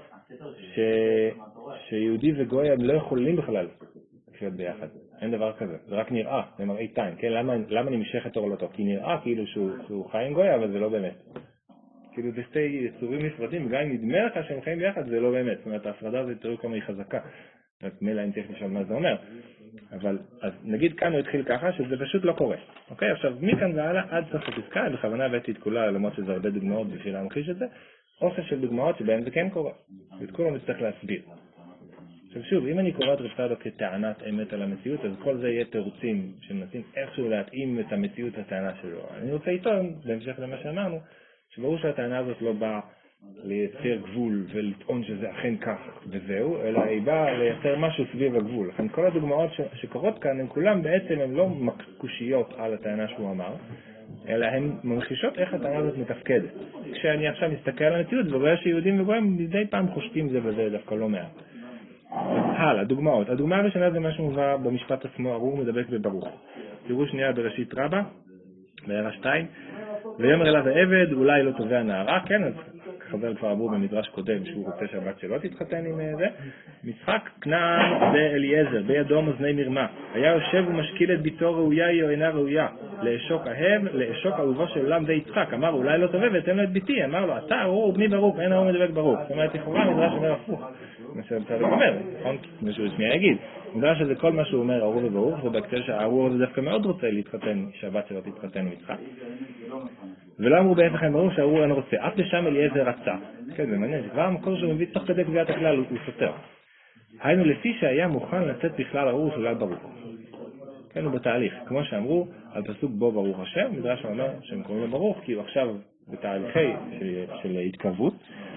שיהודי וגוי הם לא יכולים בכלל לחיות ביחד. אין דבר כזה, זה רק נראה, זה מראית עין. כן? למה נמשך את אורלותו? כי נראה כאילו שהוא חי עם גוי, אבל זה לא באמת. כאילו זה שתי יצורים נפרדים, גם אם נדמה לך שהם חיים ביחד, זה לא באמת. זאת אומרת, ההפרדה זה תראו כמה היא חזקה. אז מילא אני צריך לשאול מה זה אומר. אבל, אז נגיד כאן הוא התחיל ככה, שזה פשוט לא קורה. אוקיי? עכשיו, מכאן והלאה עד סוף הפסקה, בכוונה הבאתי את כולה, למרות שזה הרבה דוגמאות בשביל להמחיש את זה, אוסף של דוגמאות שבהן זה כן קורה. ואת כולם נצטרך להסביר. עכשיו שוב, אם אני קורא את רב צדוק כטענת אמת על המציאות, אז כל זה יהיה תירוצים שמנסים איכשהו להתאים את המציאות לטענה שלו. אני רוצה לטעון, בהמשך למה שאמרנו, שברור שהטענה הזאת לא באה לייצר גבול ולטעון שזה אכן כך וזהו, אלא היא באה לייצר משהו סביב הגבול. לכן כל הדוגמאות שקורות כאן, הן כולם בעצם הן לא מקושיות על הטענה שהוא אמר, אלא הן ממחישות איך הטענה הזאת מתפקדת. כשאני עכשיו מסתכל על המציאות ורואה שיהודים וגויים מדי פעם חושקים זה וזה דווקא לא מעט. הלאה, דוגמאות. הדוגמה הראשונה זה מה שמובא במשפט עצמו, ארור מדבק בברוך. תראו שנייה בראשית רבה, בערה 2, ויאמר אליו העבד, אולי לא תובע נערה, כן, אז חז"ל כבר אמרו במדרש קודם שהוא רוצה שהבת שלו תתחתן עם זה. משחק כנען באליעזר, בידו מאזני מרמה. היה יושב ומשקיל את ביתו ראויה היא או אינה ראויה. לאשוק אהובו של עולם זה יצחק. אמר אולי לא תובע ותן לו את ביתי. אמר לו אתה ארור ובני ברוך, אין ארור מדבק ברוך. זאת אומרת לכאורה המדרש אומר הפוך. מה שבצדק אומר, נכון? כמו שהוא שנייה יגיד. המדרש שזה כל מה שהוא אומר ארור וברוך, ובקצה שהארור זה דווקא מאוד רוצה להתחתן, שהבת שלו תתחתן עם יצחק. ולא אמרו בהפך הם ברור שהארור אין רוצה, אף לשם אליעזר רצה. כן, זה מעניין, כבר המקור שהוא מביא תוך כדי קביעת הכלל הוא סותר. היינו לפי שהיה מוכן לתת בכלל ארור שלל ברוך. כן, הוא בתהליך. כמו שאמרו, על פסוק בו ברוך השם, מדרש אומר שהם קוראים לו ברוך, כי הוא עכשיו בתהליכי של התקרבות.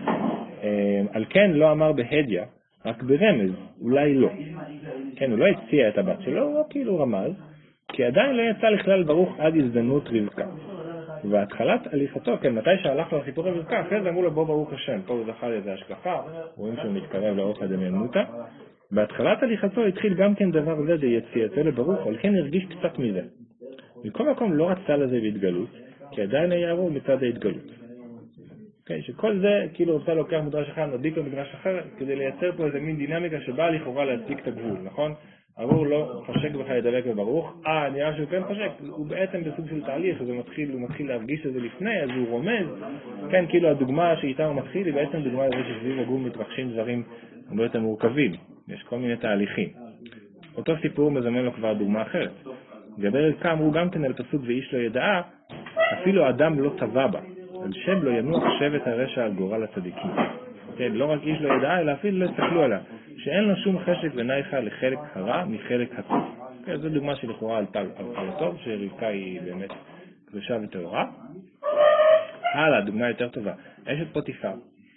על כן לא אמר בהדיה, רק ברמז, אולי לא. כן, הוא לא הציע את הבת שלו, הוא כאילו רמז, כי עדיין לא יצא לכלל ברוך עד הזדמנות רבקה. והתחלת הליכתו, כן, מתי שהלך לו לסיפור רבקה, אחרי זה אמרו לו בוא ברוך השם, פה הוא זכה לזה השגחה, רואים שהוא מתקרב לאורך הדמיינותה. בהתחלת הליכתו התחיל גם כן דבר זה ביציאתו לברוך, אבל כן הרגיש קצת מזה. מכל מקום לא רצה לזה בהתגלות, כי עדיין היה ארור מצד ההתגלות. כן, שכל זה כאילו רוצה לוקח מדרש אחד, מדליק לו מדרש אחר, כדי לייצר פה איזה מין דינמיקה שבאה לכאורה להצדיק את הגבול, נכון? ארור לא חושק בכלל לדבק בברוך, נראה שהוא כן חושק, הוא בעצם בסוג של תהליך, הוא מתחיל להרגיש את זה לפני, אז הוא רומז, כן, כאילו הדוגמה שאיתה הוא מתחיל היא בעצם דוגמה לזה שסביב הגבול מתרחשים דברים הרבה יותר מורכבים, יש כל מיני תהליכים. אותו סיפור מזמן לו כבר דוגמה אחרת. גבר רבקה אמרו גם כן על פסוק ואיש לא ידעה, אפילו אדם לא טבע בה, על שם לא ינוח שבט הרשע על גורל הצדיקים. כן, לא רק איש לא ידעה, אלא אפילו לא הסתכלו עליו, שאין לו שום חשק ונייחה לחלק הרע מחלק הטוב. כן, זו דוגמה שלכאורה עלתה על הטוב, שרבקה היא באמת קדושה וטהורה. הלאה, דוגמה יותר טובה. אשת פוטיפר.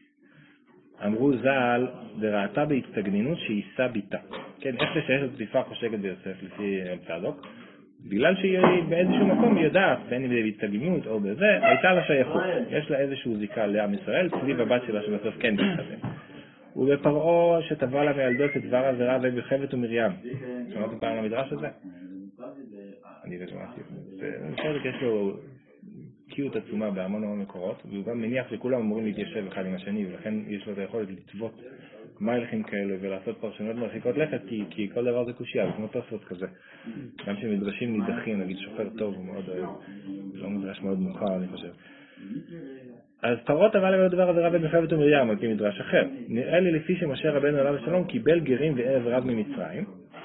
אמרו ז"ל, וראתה בהצטגנינות שיישא ביתה. כן, איך זה שאשת פוטיפר חושקת ביוסף לפי צדוק? בגלל שהיא באיזשהו מקום יודעת, בין אם זה בהצטגנינות או בזה, הייתה לה שייכות. יש לה איזשהו זיקה לעם ישראל, סביב הבת שלה שבסוף כן תתחתן. ובפרעה שטבע לה מילדות את דבר הזרע ובחבת ומרים. שמעתם פעם המדרש הזה? אני לא שמעתי. בצדק יש לו בקיאות עצומה בהמון המון מקורות, והוא גם מניח שכולם אמורים להתיישב אחד עם השני, ולכן יש לו את היכולת לצוות מיילכים כאלה ולעשות פרשנות מרחיקות לכת, כי כל דבר זה קושיה, זה כמו תוספות כזה. גם שמדרשים נידחים, נגיד שופר טוב, הוא מאוד אוהב, לא מדרש מאוד מוכר, אני חושב. אז פרעה טבע לה דבר הזרע ובחבת ומרים, על פי מדרש אחר. נראה לי לפי שמשה רבנו עליו השלום קיבל גרים וערב רב ממצרים,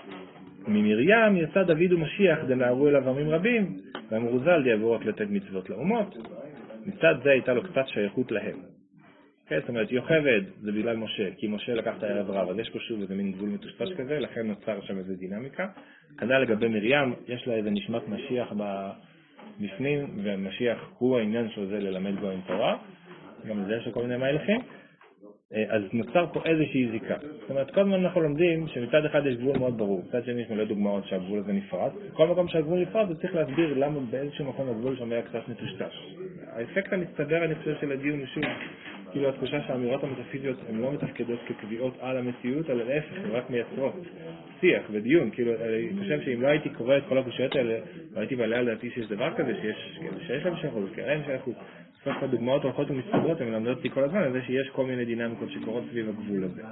ממרים יצא דוד ומשיח דנערו אליו עמים רבים, ואמרו ז"ל דיעבורות לתת מצוות לאומות. מצד זה הייתה לו קצת שייכות להם. כן, זאת אומרת, יוכבד זה בגלל משה, כי משה לקח את הערב רב, אז יש פה שוב איזה מין גבול מטושטש כזה, לכן נוצר שם איזה דינמיקה. כדאי לגבי מרים, יש לה איזה נשמת משיח בפנים, ומשיח הוא העניין של זה ללמד גויים תורה, גם לזה יש לו כל מיני מהלכים. אז נוצר פה איזושהי זיקה. זאת אומרת, כל הזמן אנחנו לומדים שמצד אחד יש גבול מאוד ברור, מצד שני יש מלא דוגמאות שהגבול הזה נפרד. כל מקום שהגבול נפרד, זה צריך להסביר למה באיזשהו מקום הגבול שם היה קצת מטושטש. האפקט המצטבר, אני חושב, של הדיון הוא שוב, כאילו התחושה שהאמירות המטאפיזיות הן לא מתפקדות כקביעות על המציאות, אלא להפך, הן רק מייצרות שיח ודיון. כאילו, אני חושב שאם לא הייתי קורא את כל הקושיות האלה, והייתי בעלה על דעתי שיש דבר כזה, שיש להם שייכות, אין שייכות. בסוף הדוגמאות הולכות ומסתברות, הן מלמדות אותי כל הזמן על זה שיש כל מיני דינמיקות שקורות סביב הגבול הזה.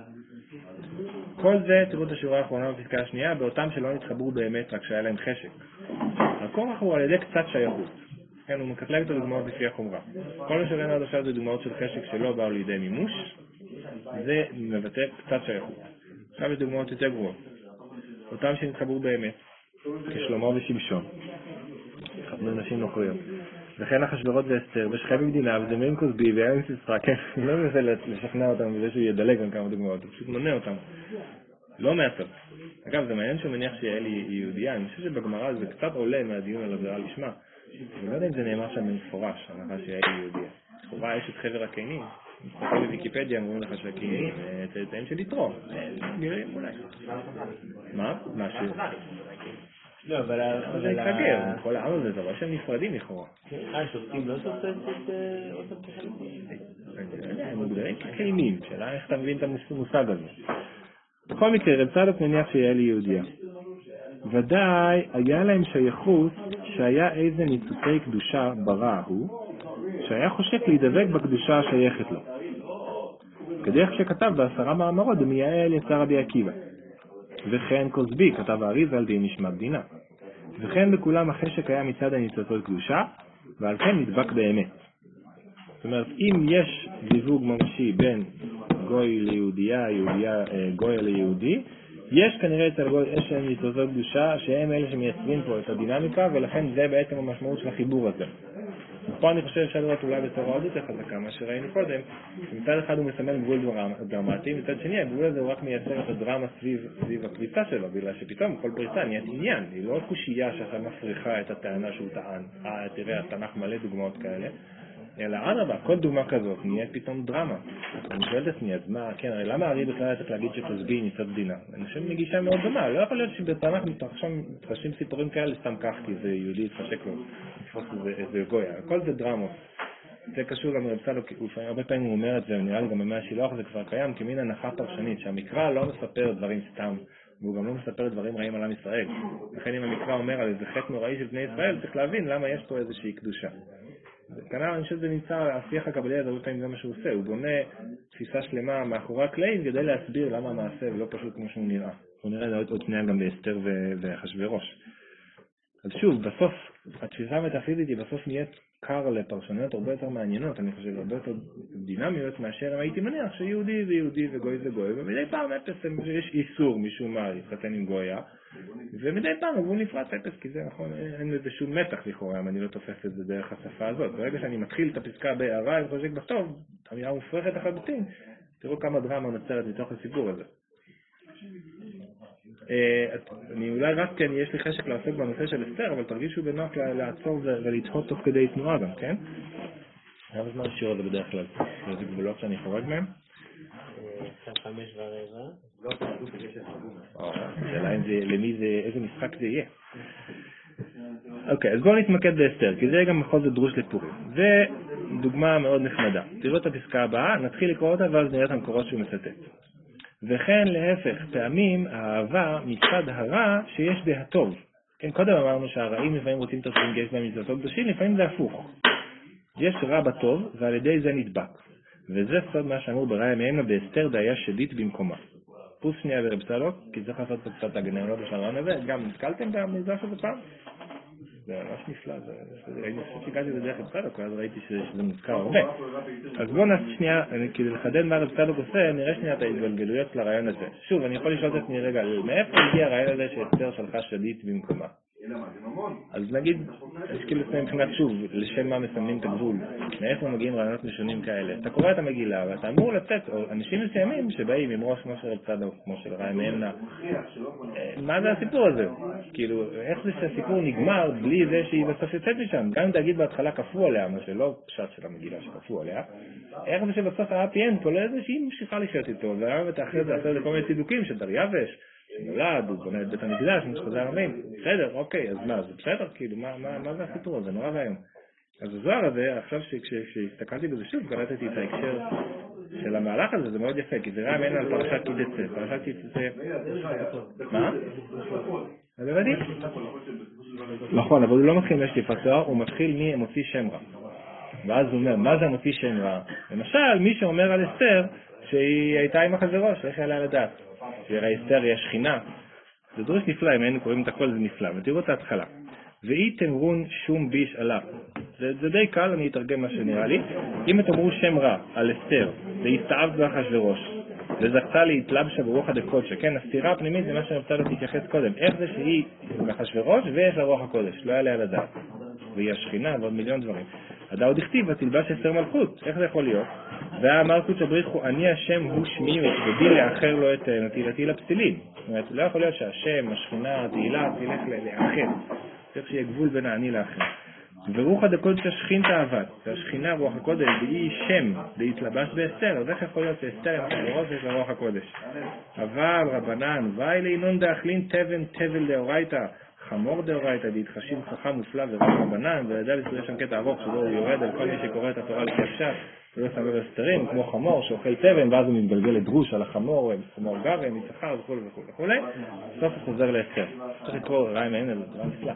כל זה, תראו את השורה האחרונה בפסקה השנייה, באותם שלא נתחברו באמת, רק שהיה להם חשק. הכורח הוא על ידי קצת שייכות. כן, הוא מקטלג את הדוגמאות לפי החומרה. כל מה שראינו עד עכשיו זה דוגמאות של חשק שלא באו לידי מימוש, זה מבטא קצת שייכות. עכשיו יש דוגמאות יותר גרועות. אותם שנתחברו באמת, כשלמה ושמשון. חבנו נשים נוכריות. וכן אחשוורוש ואסתר, ושכם במדינה, וזמרים כוסבי, וימים סיסרא, כן, אני לא מנסה לשכנע אותם בזה שהוא ידלג על כמה דוגמאות, הוא פשוט מונה אותם. לא מעטות. אגב, זה מעניין שהוא מניח שיעל היא יהודייה, אני חושב שבגמרא זה קצת עולה מהדיון על עבירה לשמה. אני לא יודע אם זה נאמר שם במפורש, הנחה שיעל היא יהודייה. לכאורה יש את חבר הקיינים, מסתכל בוויקיפדיה, אומרים לך שהקיינים, צאצאים של יתרו. נראה אולי. מה? משהו. לא, אבל זה התחגר, כל העם הזה, זה ראש הם נפרדים לכאורה. שופטים לא שופטים אותם כחלקים? הם מוגדרים כקיימים, שאלה איך אתה מבין את המושג הזה. בכל מקרה, רב צדוק מניח שיעל היא יהודייה. ודאי היה להם שייכות שהיה איזה ניצוצי קדושה ברע הוא, שהיה חושק להידבק בקדושה השייכת לו. כדרך שכתב ב10 מאמרות דמיעאל יצא רבי עקיבא. וכן כוסבי כתב האריזה על דין נשמת דינה. וכן בכולם החשק היה מצד הניצוצות קדושה, ועל כן נדבק באמת. זאת אומרת, אם יש זיווג ממשי בין גוי ליהודייה, גוי ליהודי, יש כנראה אצל גוי איזשהם ניצוצות קדושה, שהם אלה שמייצרים פה את הדינמיקה, ולכן זה בעצם המשמעות של החיבור הזה. פה אני חושב שאפשר לראות אולי בצורה עוד יותר חזקה, מה שראינו קודם, מצד אחד הוא מסמן גבול דרמטי, מצד שני הגבול הזה הוא רק מייצר את הדרמה סביב הפריצה שלו, בגלל שפתאום כל פריצה נהיית עניין, היא לא קושייה שאתה מפריחה את הטענה שהוא טען, תראה, התנ"ך מלא דוגמאות כאלה, אלא אדרבה, כל דוגמה כזאת נהיית פתאום דרמה. אני שואל את עצמי, אז מה, כן, הרי למה הרי בכלל צריך להגיד שכוסבי ניצת דינה? אני חושב מגישה מאוד דומה, לא יכול להיות שבתנ"ך מתרחשים סיפורים כאלה סתם כך, כי זה יהודי התחשק לו, לתפוס איזה גויה, הכל זה דרמות. זה קשור גם לרב צדוק, הרבה פעמים הוא אומר את זה, ונראה לי גם במאה השילוח זה כבר קיים, כמין הנחה פרשנית, שהמקרא לא מספר דברים סתם, והוא גם לא מספר דברים רעים על עם ישראל. לכן אם המקרא אומר על איזה חטא נוראי של בני ישראל, צריך להבין למה יש פה איזושהי קדושה. כנראה אני חושב שזה נמצא, השיח הקבלי הזה הרבה פעמים זה מה שהוא עושה, הוא בונה תפיסה שלמה מאחורי הקלעים כדי להסביר למה המעשה ולא פשוט כמו שהוא נראה. הוא נראה עוד שנייה גם באסתר ואחשוורוש. אז שוב, בסוף, התפיסה המטאפיזית היא בסוף נהיית קר לפרשנויות הרבה יותר מעניינות, אני חושב, הרבה יותר דינמיות מאשר אם הייתי מניח שיהודי זה יהודי וגוי זה גוי, ומדי פעם אפס, יש איסור משום מה להתחתן עם גויה, ומדי פעם הגבול נפרץ אפס, כי זה נכון, אין לזה שום מתח לכאורה, אם אני לא תופס את זה דרך השפה הזאת. ברגע שאני מתחיל את הפסקה בהערה, אני חושב בטוב, אמירה מופרכת לחלוטין, תראו כמה דרמה נוצרת מתוך הסיפור הזה. אני אולי רק כן, יש לי חשק לעסוק בנושא של אסתר, אבל תרגישו בנוח לעצור ולתהות תוך כדי תנועה גם, כן? כמה זמן השיעור הזה בדרך כלל? איזה גבולות שאני חורג מהם? 5:15. לא תעשו כדי שתחבו. שאלה למי זה, איזה משחק זה יהיה. אוקיי, אז בואו נתמקד באסתר, כי זה גם בכל זאת דרוש לפורים. זה דוגמה מאוד נחמדה. תראו את הפסקה הבאה, נתחיל לקרוא אותה ואז נראה את המקורות שהוא מצטט. וכן להפך, פעמים האהבה מצד הרע שיש בהטוב. כן, קודם אמרנו שהרעים לפעמים רוצים תוצאים, יש בהם מצוותות קדושים, לפעמים זה הפוך. יש רע בטוב ועל ידי זה נדבק. וזה סוד מה שאמרו בראיה מאמנה באסתר דהיה שדית במקומה. פוס שנייה ורב צדוק, כי צריך לעשות קצת הגנרלות של הרעיון הזה, גם נתקלתם במדרש הזה פעם? זה ממש נפלא, אני חושב שהגעתי לדרך רב צדוק, אז ראיתי שזה מוזכר הרבה. אז בואו נעשה שנייה, כדי לחדד מה רב צדוק עושה, נראה שנייה את ההתגלגלויות של הרעיון הזה. שוב, אני יכול לשאול את עצמי רגע, מאיפה הגיע הרעיון הזה שאסתר שלחה שדית במקומה? אז נגיד, יש כאילו מבחינת שוב, לשם מה מסמנים את הגבול, מאיפה מגיעים רעיונות משונים כאלה. אתה קורא את המגילה ואתה אמור לתת, או אנשים מסוימים שבאים עם ראש כמו של צדוק, כמו של ראי מאמנה, מה זה הסיפור הזה? כאילו, איך זה שהסיפור נגמר בלי זה שהיא בסוף יוצאת משם? גם אם תגיד בהתחלה כפו עליה, מה שלא פשט של המגילה שכפו עליה, איך זה שבסוף האפי אנד כולל איזה שהיא ממשיכה לשבת איתו, ואתה אחרי זה עשה לכל מיני צידוקים של דריווש, שנולד, הוא בונה את בית המקדש, משחזר הרבים, בסדר, אוקיי, אז מה, זה בסדר? כאילו, מה זה הסיפור הזה? נורא והיום. אז הזוהר הזה, עכשיו כשהסתכלתי בזה שוב, קלטתי את ההקשר של המהלך הזה, זה מאוד יפה, כי זה ראה ממנו על פרשת כי תצא. פרשת כי תצא... מה? אז הבנתי? נכון, אבל הוא לא מתחיל משליפתו, הוא מתחיל ממוציא שם רע. ואז הוא אומר, מה זה מוציא שם רע? למשל, מי שאומר על אסתר, שהיא הייתה עם אחשוורוש, איך עליה לדעת? שהרי אסתר היא השכינה. זה דרוש נפלא, אם היינו קוראים את הכל זה נפלא. ותראו את ההתחלה. ואי תמרון שום ביש עליו. זה די קל, אני אתרגם מה שנראה לי. אם תאמרו שם רע על אסתר, להסתעב באחשוורוש, לזכתה להתלבשה ברוח הדקודשה, כן, הסתירה הפנימית זה מה שרבתה לו תתייחס קודם. איך זה שהיא באחשוורוש ויש לה רוח הקודש, לא היה לה לדעת. והיא השכינה ועוד מיליון דברים. הדאוד הכתיב, ותלבש אסתר מלכות. איך זה יכול להיות? ואמר קודש הבריחו, אני השם הוא שמי וכבודי לאחר לו את נטילתי לפסילים. זאת אומרת, לא יכול להיות שהשם, השכינה, התהילה, תלך לאחר. צריך שיהיה גבול בין העני לאחר. ורוח הדקודש השכין תאהבת, והשכינה רוח הקודש, והיא שם, להתלבש באסתר. אז איך יכול להיות שאסתר עם אחשוורוש יש לה רוח הקודש? אבל רבנן, ואי לאינון דאכלין תבן תבל דאורייתא, חמור דאורייתא, להתחשים חכם מופלא ורב רבנן, וידע לסדר שם קטע ארוך שבו הוא יורד על כל מי שקורא את התורה לפי הפשט, הוא לא סמר אסתרים, כמו חמור שאוכל תבן, ואז הוא מתגלגל לדרוש על החמור, חמור גרם, יצחר וכו' וכו' וכו'. בסוף הוא חוזר לאסתר. צריך לקרוא רעי מעין, זה דבר נפלא.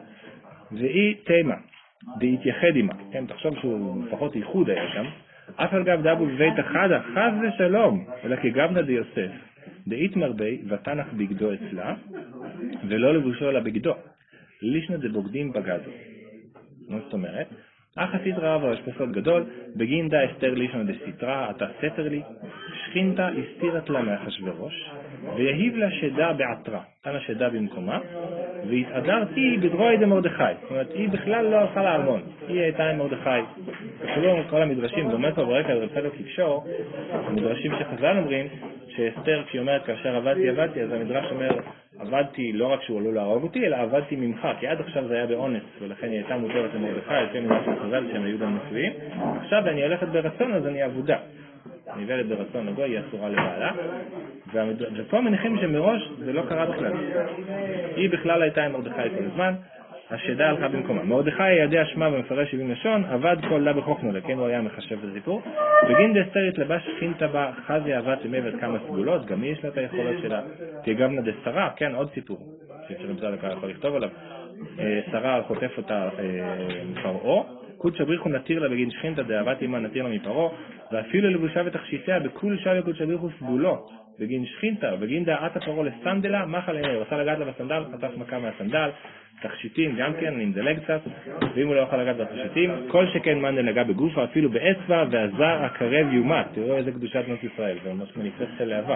ואי תימה, דהתייחד עמה, כן, תחשוב שהוא לפחות ייחוד היה שם, אף על גב דאבו בבית החדה, חס ושלום, אלא כגבנה דיוסף, דאית מרבי ותנח בגדו אצלה, ולא לבושו אלא בגדו, לישנה דבוגדים בגדו. מה זאת אומרת? אך עשית רעב ראש פסוד גדול, בגין דה אסתר לישנה דסתרה, אתה סתר לי, שכינתה הסתירת לה מאחשוורוש, ויהיב לה שדה בעטרה, כאן השדה במקומה, והתעדרתי בדרוי דמרדכי. זאת אומרת, היא בכלל לא הלכה לארמון, היא הייתה עם מרדכי. כפולו כל המדרשים, דומה פה ברקע רב לקשור, המדרשים שחז"ל אומרים, שאסתר כשהיא אומרת כאשר עבדתי, אז המדרש אומר, עבדתי לא רק שהוא עלול להרוג אותי, אלא עבדתי ממך, כי עד עכשיו זה היה באונס, ולכן היא הייתה מותרת למרדכי, לפי מדרש שחז"ל שהם היו גם נשואים. עכשיו אני הולכת ברצון, אז אני עבודה. אני עוברת ברצון הגוי, היא אסורה לבעלה, ופה מניחים שמראש זה לא קרה בכלל. היא בכלל הייתה עם מרדכי כל הזמן, השדה הלכה במקומה. מרדכי ידע שמה במפרש 70 לשון, עבד כל לה בחוכנו, לכן הוא היה מחשב את הסיפור. בגין דסתר התלבש חינתה בה, חזי אהבת למבת כמה סגולות, גם היא יש לה את היכולות שלה, כגבנה דסתרה, כן, עוד סיפור, שאפשר למצוא לקרוא יכול לכתוב עליו. שרה חוטף אותה מפרעו, קודש הבריחו נתיר לה בגין שכינתה דאהבת אימה נתיר לה מפרעו, ואפילו לבושה ותכשיסיה בכול שווה קודש הבריחו סגולו, בגין שכינתה, בגין דעת הפרעו לסנדלה, מחל עיניה, רצה לגעת לה בסנדל, חטף מכה מהסנדל, תכשיטים גם כן, נמדלג קצת, ואם הוא לא יכול לגעת בתכשיטים, כל שכן מאן דנגע בגופה, אפילו באצבע, והזר הקרב יומת, תראו איזה קדושת בנות ישראל, זה ממש מניפסט של להבה.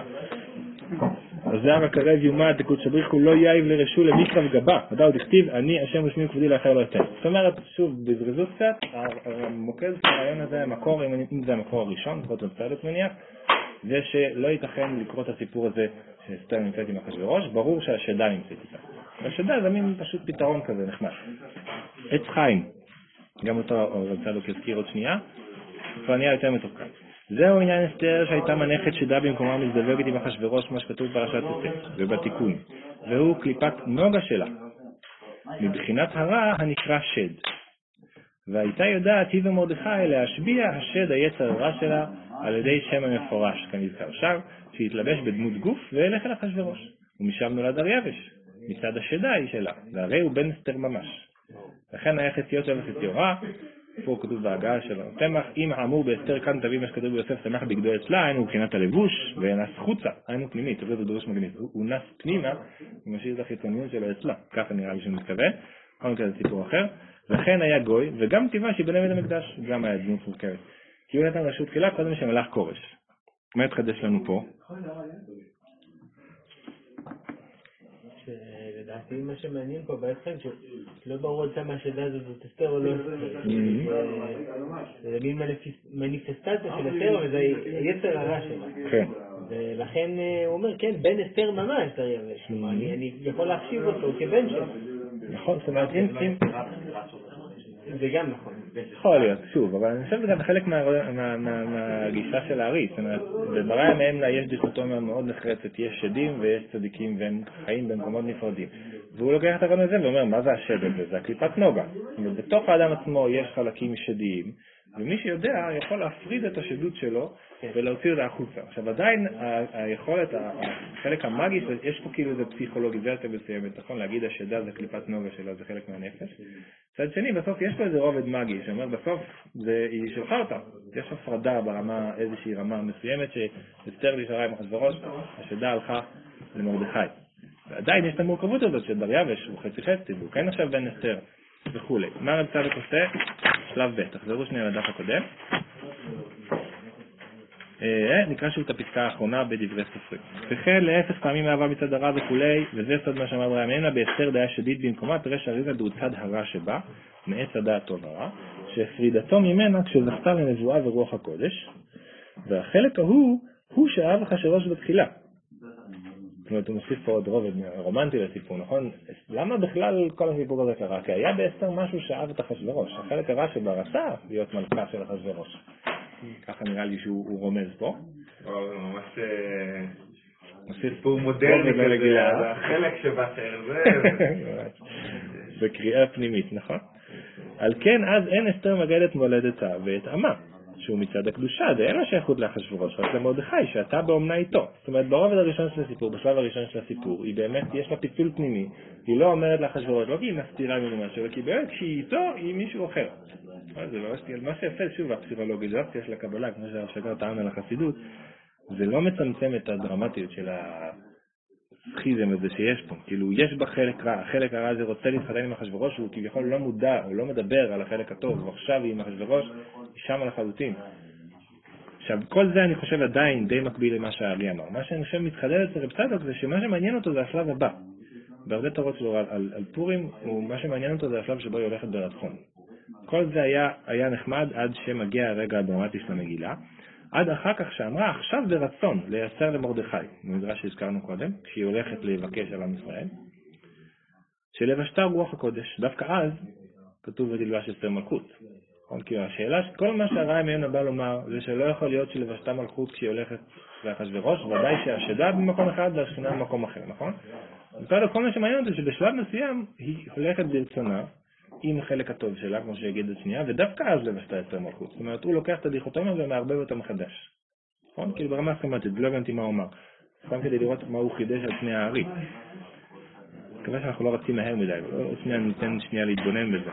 הזר הקרב יומת, קודש הבריחו לא יאיב לרשו למקרב גבה, ודאו דכתיב, אני השם ושמי כבודי לאחר לא אתן. זאת אומרת, שוב, בזריזות קצת, המוקד של הרעיון הזה, המקור, אם זה המקור הראשון, לפחות מצטערת מניח, זה שלא ייתכן לקרוא את הסיפור הזה שאסתר נמצאת עם אחשוורוש, ברור שהשדה נמצאת איתה. השדה זה מין פשוט פתרון כזה נחמד. עץ חיים, גם אותו רצה לו כזכיר עוד שנייה, כבר נהיה יותר מתוחכם. זהו עניין אסתר שהייתה מנחת שדה במקומה מזדווגת עם אחשוורוש, מה שכתוב פרשת אסתר, ובתיקון. והוא קליפת נוגה שלה, מבחינת הרע הנקרא שד. והייתה יודעת היא ומרדכי להשביע השד היצר הרע שלה על ידי שם המפורש, כנזכר שם, שהתלבש בדמות גוף והלך אל אחשוורוש. ומשם נולד דריווש, מצד השדה היא שלה, והרי הוא בן אסתר ממש. לכן היה חציו טוב וחציו רע, פה כתוב בהגעה שלו, תמח, אם האמור באסתר כאן תביא מה שכתוב ביוסף תמח בגדו אצלה, היינו מבחינת הלבוש, ונס חוצה, היינו פנימית, זה דרוש מגניב, הוא נס פנימה, הוא משאיר את החיצוניות שלו אצלה, ככה נראה לי שמתכוון, כל כזה סיפור אחר, לכן היה גוי, וגם טבעה שבנה בית המקדש, גם היה דמות מורכבת, כי הוא נתן רשות תחילה קודם שמלך כורש. מה התחדש לנו פה? לדעתי מה שמעניין פה בעצם, שלא ברור עד כמה השדה הזאת זאת אסתר או לא אסתר. זה מין מניפסטציה של אסתר, וזה היצר הרע שלה. כן. ולכן הוא אומר, כן, בן אסתר ממש, אני יכול להחשיב אותו כבן שלו. נכון, זאת אומרת, אם... זה גם נכון. יכול להיות, שוב, אבל אני חושב שזה חלק מהגישה של הארי. זאת אומרת, בברא ימיהם יש דיכוטומיה מאוד נחרצת, יש שדים ויש צדיקים והם חיים במקומות נפרדים. והוא לוקח את הרעיון הזה ואומר, מה זה השד הזה? זה הקליפת נוגה. ובתוך האדם עצמו יש חלקים שדיים, ומי שיודע יכול להפריד את השדות שלו ולהוציא אותה החוצה. עכשיו עדיין היכולת, החלק המאגי, יש פה כאילו זה פסיכולוגיזציה מסוימת, נכון? להגיד השדה זה קליפת נוגה שלו, זה חלק מהנפש. צד שני, בסוף יש פה איזה רובד מאגי, שאומר בסוף היא שלחה אותה. יש הפרדה ברמה, איזושהי רמה מסוימת שאסתר נשארה עם אחשוורוש, השדה הלכה למרדכי. ועדיין יש את המורכבות הזאת של דריווש, הוא חצי חצי, והוא כן עכשיו בן אסתר וכו'. מה רב צדוק עושה? שלב ב', תחזרו שנייה לדף הקודם. נקרא שוב את הפסקה האחרונה בדברי סופרים. וכן לאפס פעמים אהבה מצד הרע וכולי, וזה סוד מה שאמר ברא ימיהם, באסתר דעה שדית במקומה, תראה שהריזה דו צד הרע שבה, מעץ הדעת טוב הרע, שהפרידתו ממנה כשזכתה לנבואה ורוח הקודש, והחלק הוא שאהב אחשוורוש בתחילה. זאת אומרת, הוא מוסיף פה עוד רובד רומנטי לסיפור, נכון? למה בכלל כל הסיפור הזה קרה? כי היה באסתר משהו שאהב את אחשוורוש. החלק הרע שבה רצה להיות מלכה של אחשוורוש. ככה נראה לי שהוא רומז פה. זה ממש סיפור מודרני כזה, החלק שבאסתר זה... בקריאה פנימית, נכון? על כן אז אין אסתר מגדת מולדתה ואת עמה, שהוא מצד הקדושה, זה אין לה שייכות לאחשוורוש, רק למרדכי, שאתה באומנה איתו. זאת אומרת, ברובד הראשון של הסיפור, בשלב הראשון של הסיפור, היא באמת, יש לה פיצול פנימי, היא לא אומרת לאחשוורוש, לא כי היא מסתירה ממנו משהו, כי באמת כשהיא איתו, היא מישהו אחר. זה לא מסתיר, מה שיפה, שוב, הפסיכולוגיזציה של הקבלה, כמו שהשגר טען על החסידות, זה לא מצמצם את הדרמטיות של הסכיזם הזה שיש פה. כאילו, יש בה חלק רע, החלק הרע הזה רוצה להתחתן עם אחשוורוש, הוא כביכול לא מודע, הוא לא מדבר על החלק הטוב, ועכשיו היא עם אחשוורוש, היא שם לחלוטין. עכשיו, כל זה אני חושב עדיין די מקביל למה שהארי אמר. מה שאני חושב מתחדד אצל רב צדוק זה שמה שמעניין אותו זה השלב הבא. בהרבה תורות שלו על פורים, מה שמעניין אותו זה השלב שבו היא הולכת ברצון. כל זה היה נחמד עד שמגיע הרגע הדרמטי של המגילה. עד אחר כך שאמרה עכשיו ברצון לייצר למרדכי, במדרש שהזכרנו קודם, כשהיא הולכת לבקש על עם ישראל, שלבשתה רוח הקודש. דווקא אז כתוב ותלבש אסתר מלכות. כי השאלה, כל מה שהרע ימיהם בא לומר זה שלא יכול להיות שלבשתה מלכות כשהיא הולכת לאחשוורוש, ודאי שהשדה במקום אחד והשכינה במקום אחר, נכון? כל מה שמעניין אותי שבשלב מסוים היא הולכת ברצונה עם החלק הטוב שלה, כמו שיגיד את שנייה, ודווקא אז לבשתה אסתר מלכות. זאת אומרת, הוא לוקח את הדיכוטומיה ומערבב אותה מחדש. נכון? כאילו ברמה סכמטית, לא הבנתי מה הוא אמר. סתם כדי לראות מה הוא חידש על פני הארי. מקווה שאנחנו לא רצים מהר מדי, עוד שנייה ניתן שנייה להתבונן בזה.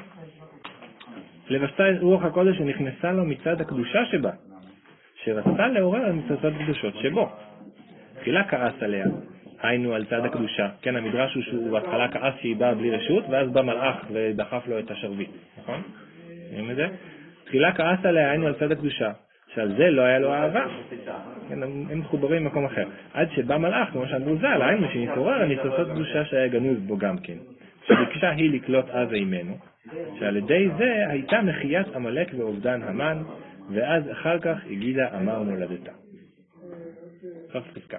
לבשתה רוח הקודש שנכנסה לו מצד הקדושה שבה, שרצתה לעורר מצד הקדושות שבו. תחילה כעס עליה, היינו על צד הקדושה. כן, המדרש הוא שהוא בהתחלה כעס שהיא באה בלי רשות, ואז בא מלאך ודחף לו את השרביט, נכון? רואים את זה? תחילה כעס עליה, היינו על צד הקדושה, שעל זה לא היה לו אהבה. כן, הם מחוברים במקום אחר. עד שבא מלאך, כמו שאמרו ז"ל, היינו שנתעורר על ניצוצות קדושה שהיה גנוז בו גם כן. שביקשה היא לקלוט אז אימנו, שעל ידי זה הייתה מחיית עמלק ואובדן המן, ואז אחר כך הגידה אמר מולדתה. סוף פסקה.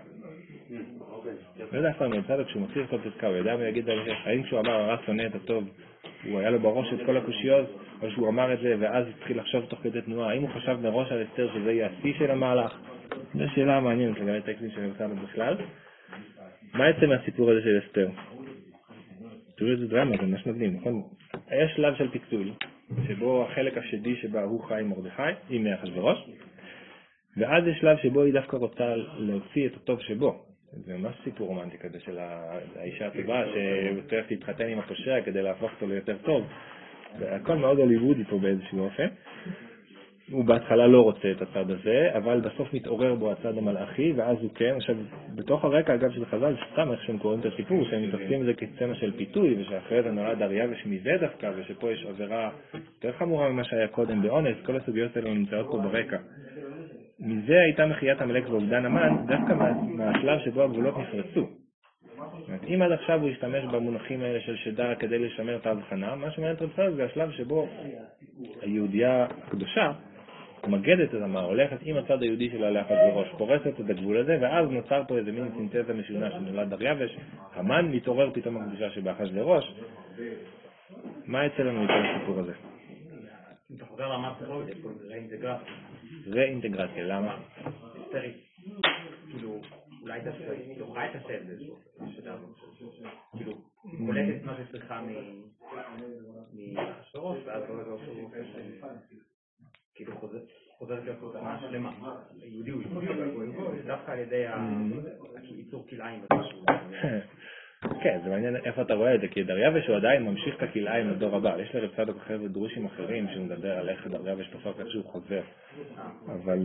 לא יודע פעם יצא לו כשהוא מצליח לעשות פסקה, הוא ידע ויגיד על זה, האם כשהוא אמר הרע שונא את הטוב, הוא היה לו בראש את כל הקושיות, או שהוא אמר את זה ואז התחיל לחשוב תוך כדי תנועה, האם הוא חשב מראש על אסתר שזה יהיה השיא של המהלך? זו שאלה מעניינת לגבי טקסטים שנמצא לו בכלל. מה יצא מהסיפור הזה של אסתר? תראו איזה דרמה, זה ממש מדהים, נכון? היה שלב של פיצול, שבו החלק השדי שבה הוא חי עם מרדכי, עם אחשוורוש, ואז יש שלב שבו היא דווקא רוצה להוציא את הטוב שבו. זה ממש סיפור רומנטי כזה של האישה הטובה שצריך להתחתן עם הפושע כדי להפוך אותו ליותר טוב. הכל מאוד הוליוודי פה באיזשהו אופן. הוא בהתחלה לא רוצה את הצד הזה, אבל בסוף מתעורר בו הצד המלאכי, ואז הוא כן. עכשיו, בתוך הרקע, אגב, של חז"ל, סתם איך שהם קוראים את הסיפור, שהם מתעסקים בזה כסצנה של פיתוי, ושאחרי זה נולד דריווש מזה דווקא, ושפה יש עבירה יותר חמורה ממה שהיה קודם באונס, כל הסוגיות האלה נמצאות פה ברקע. מזה הייתה מחיית עמלק ואובדן המן, דווקא מהשלב שבו הגבולות נפרצו. אם עד עכשיו הוא ישתמש במונחים האלה של שדה כדי לשמר את ההבחנה, מה שמעניין רב צדוק זה השלב שבו היהודייה הקדושה מגדת את המה, הולכת עם הצד היהודי שלה לאחד לראש, פורסת את הגבול הזה, ואז נוצר פה איזה מין סינתזה משונה שנולד דריווש, המן מתעורר פתאום הקדושה שבאחד לראש. מה יצא לנו מכל הסיפור הזה? אם אתה חוזר למה פסיכולוגית, יש פה ראינטגרציה. ראינטגרציה, למה? היסטרית. כאילו, אולי תוכל את הסבל איזשהו, כאילו, קולטת מה שצריכה מאחשוורוש, ואז לא שהוא כאילו חוזרת להיות תודעה שלמה. היהודי הוא יהודי, דווקא על ידי היצור כלאיים. כן, זה מעניין איפה אתה רואה את זה, כי דריווש הוא עדיין ממשיך את הכלאיים לדור הבא. יש לרב צדוק אחרי דרושים אחרים שהוא מדבר על איך דריווש תופק איך שהוא חוזר. אבל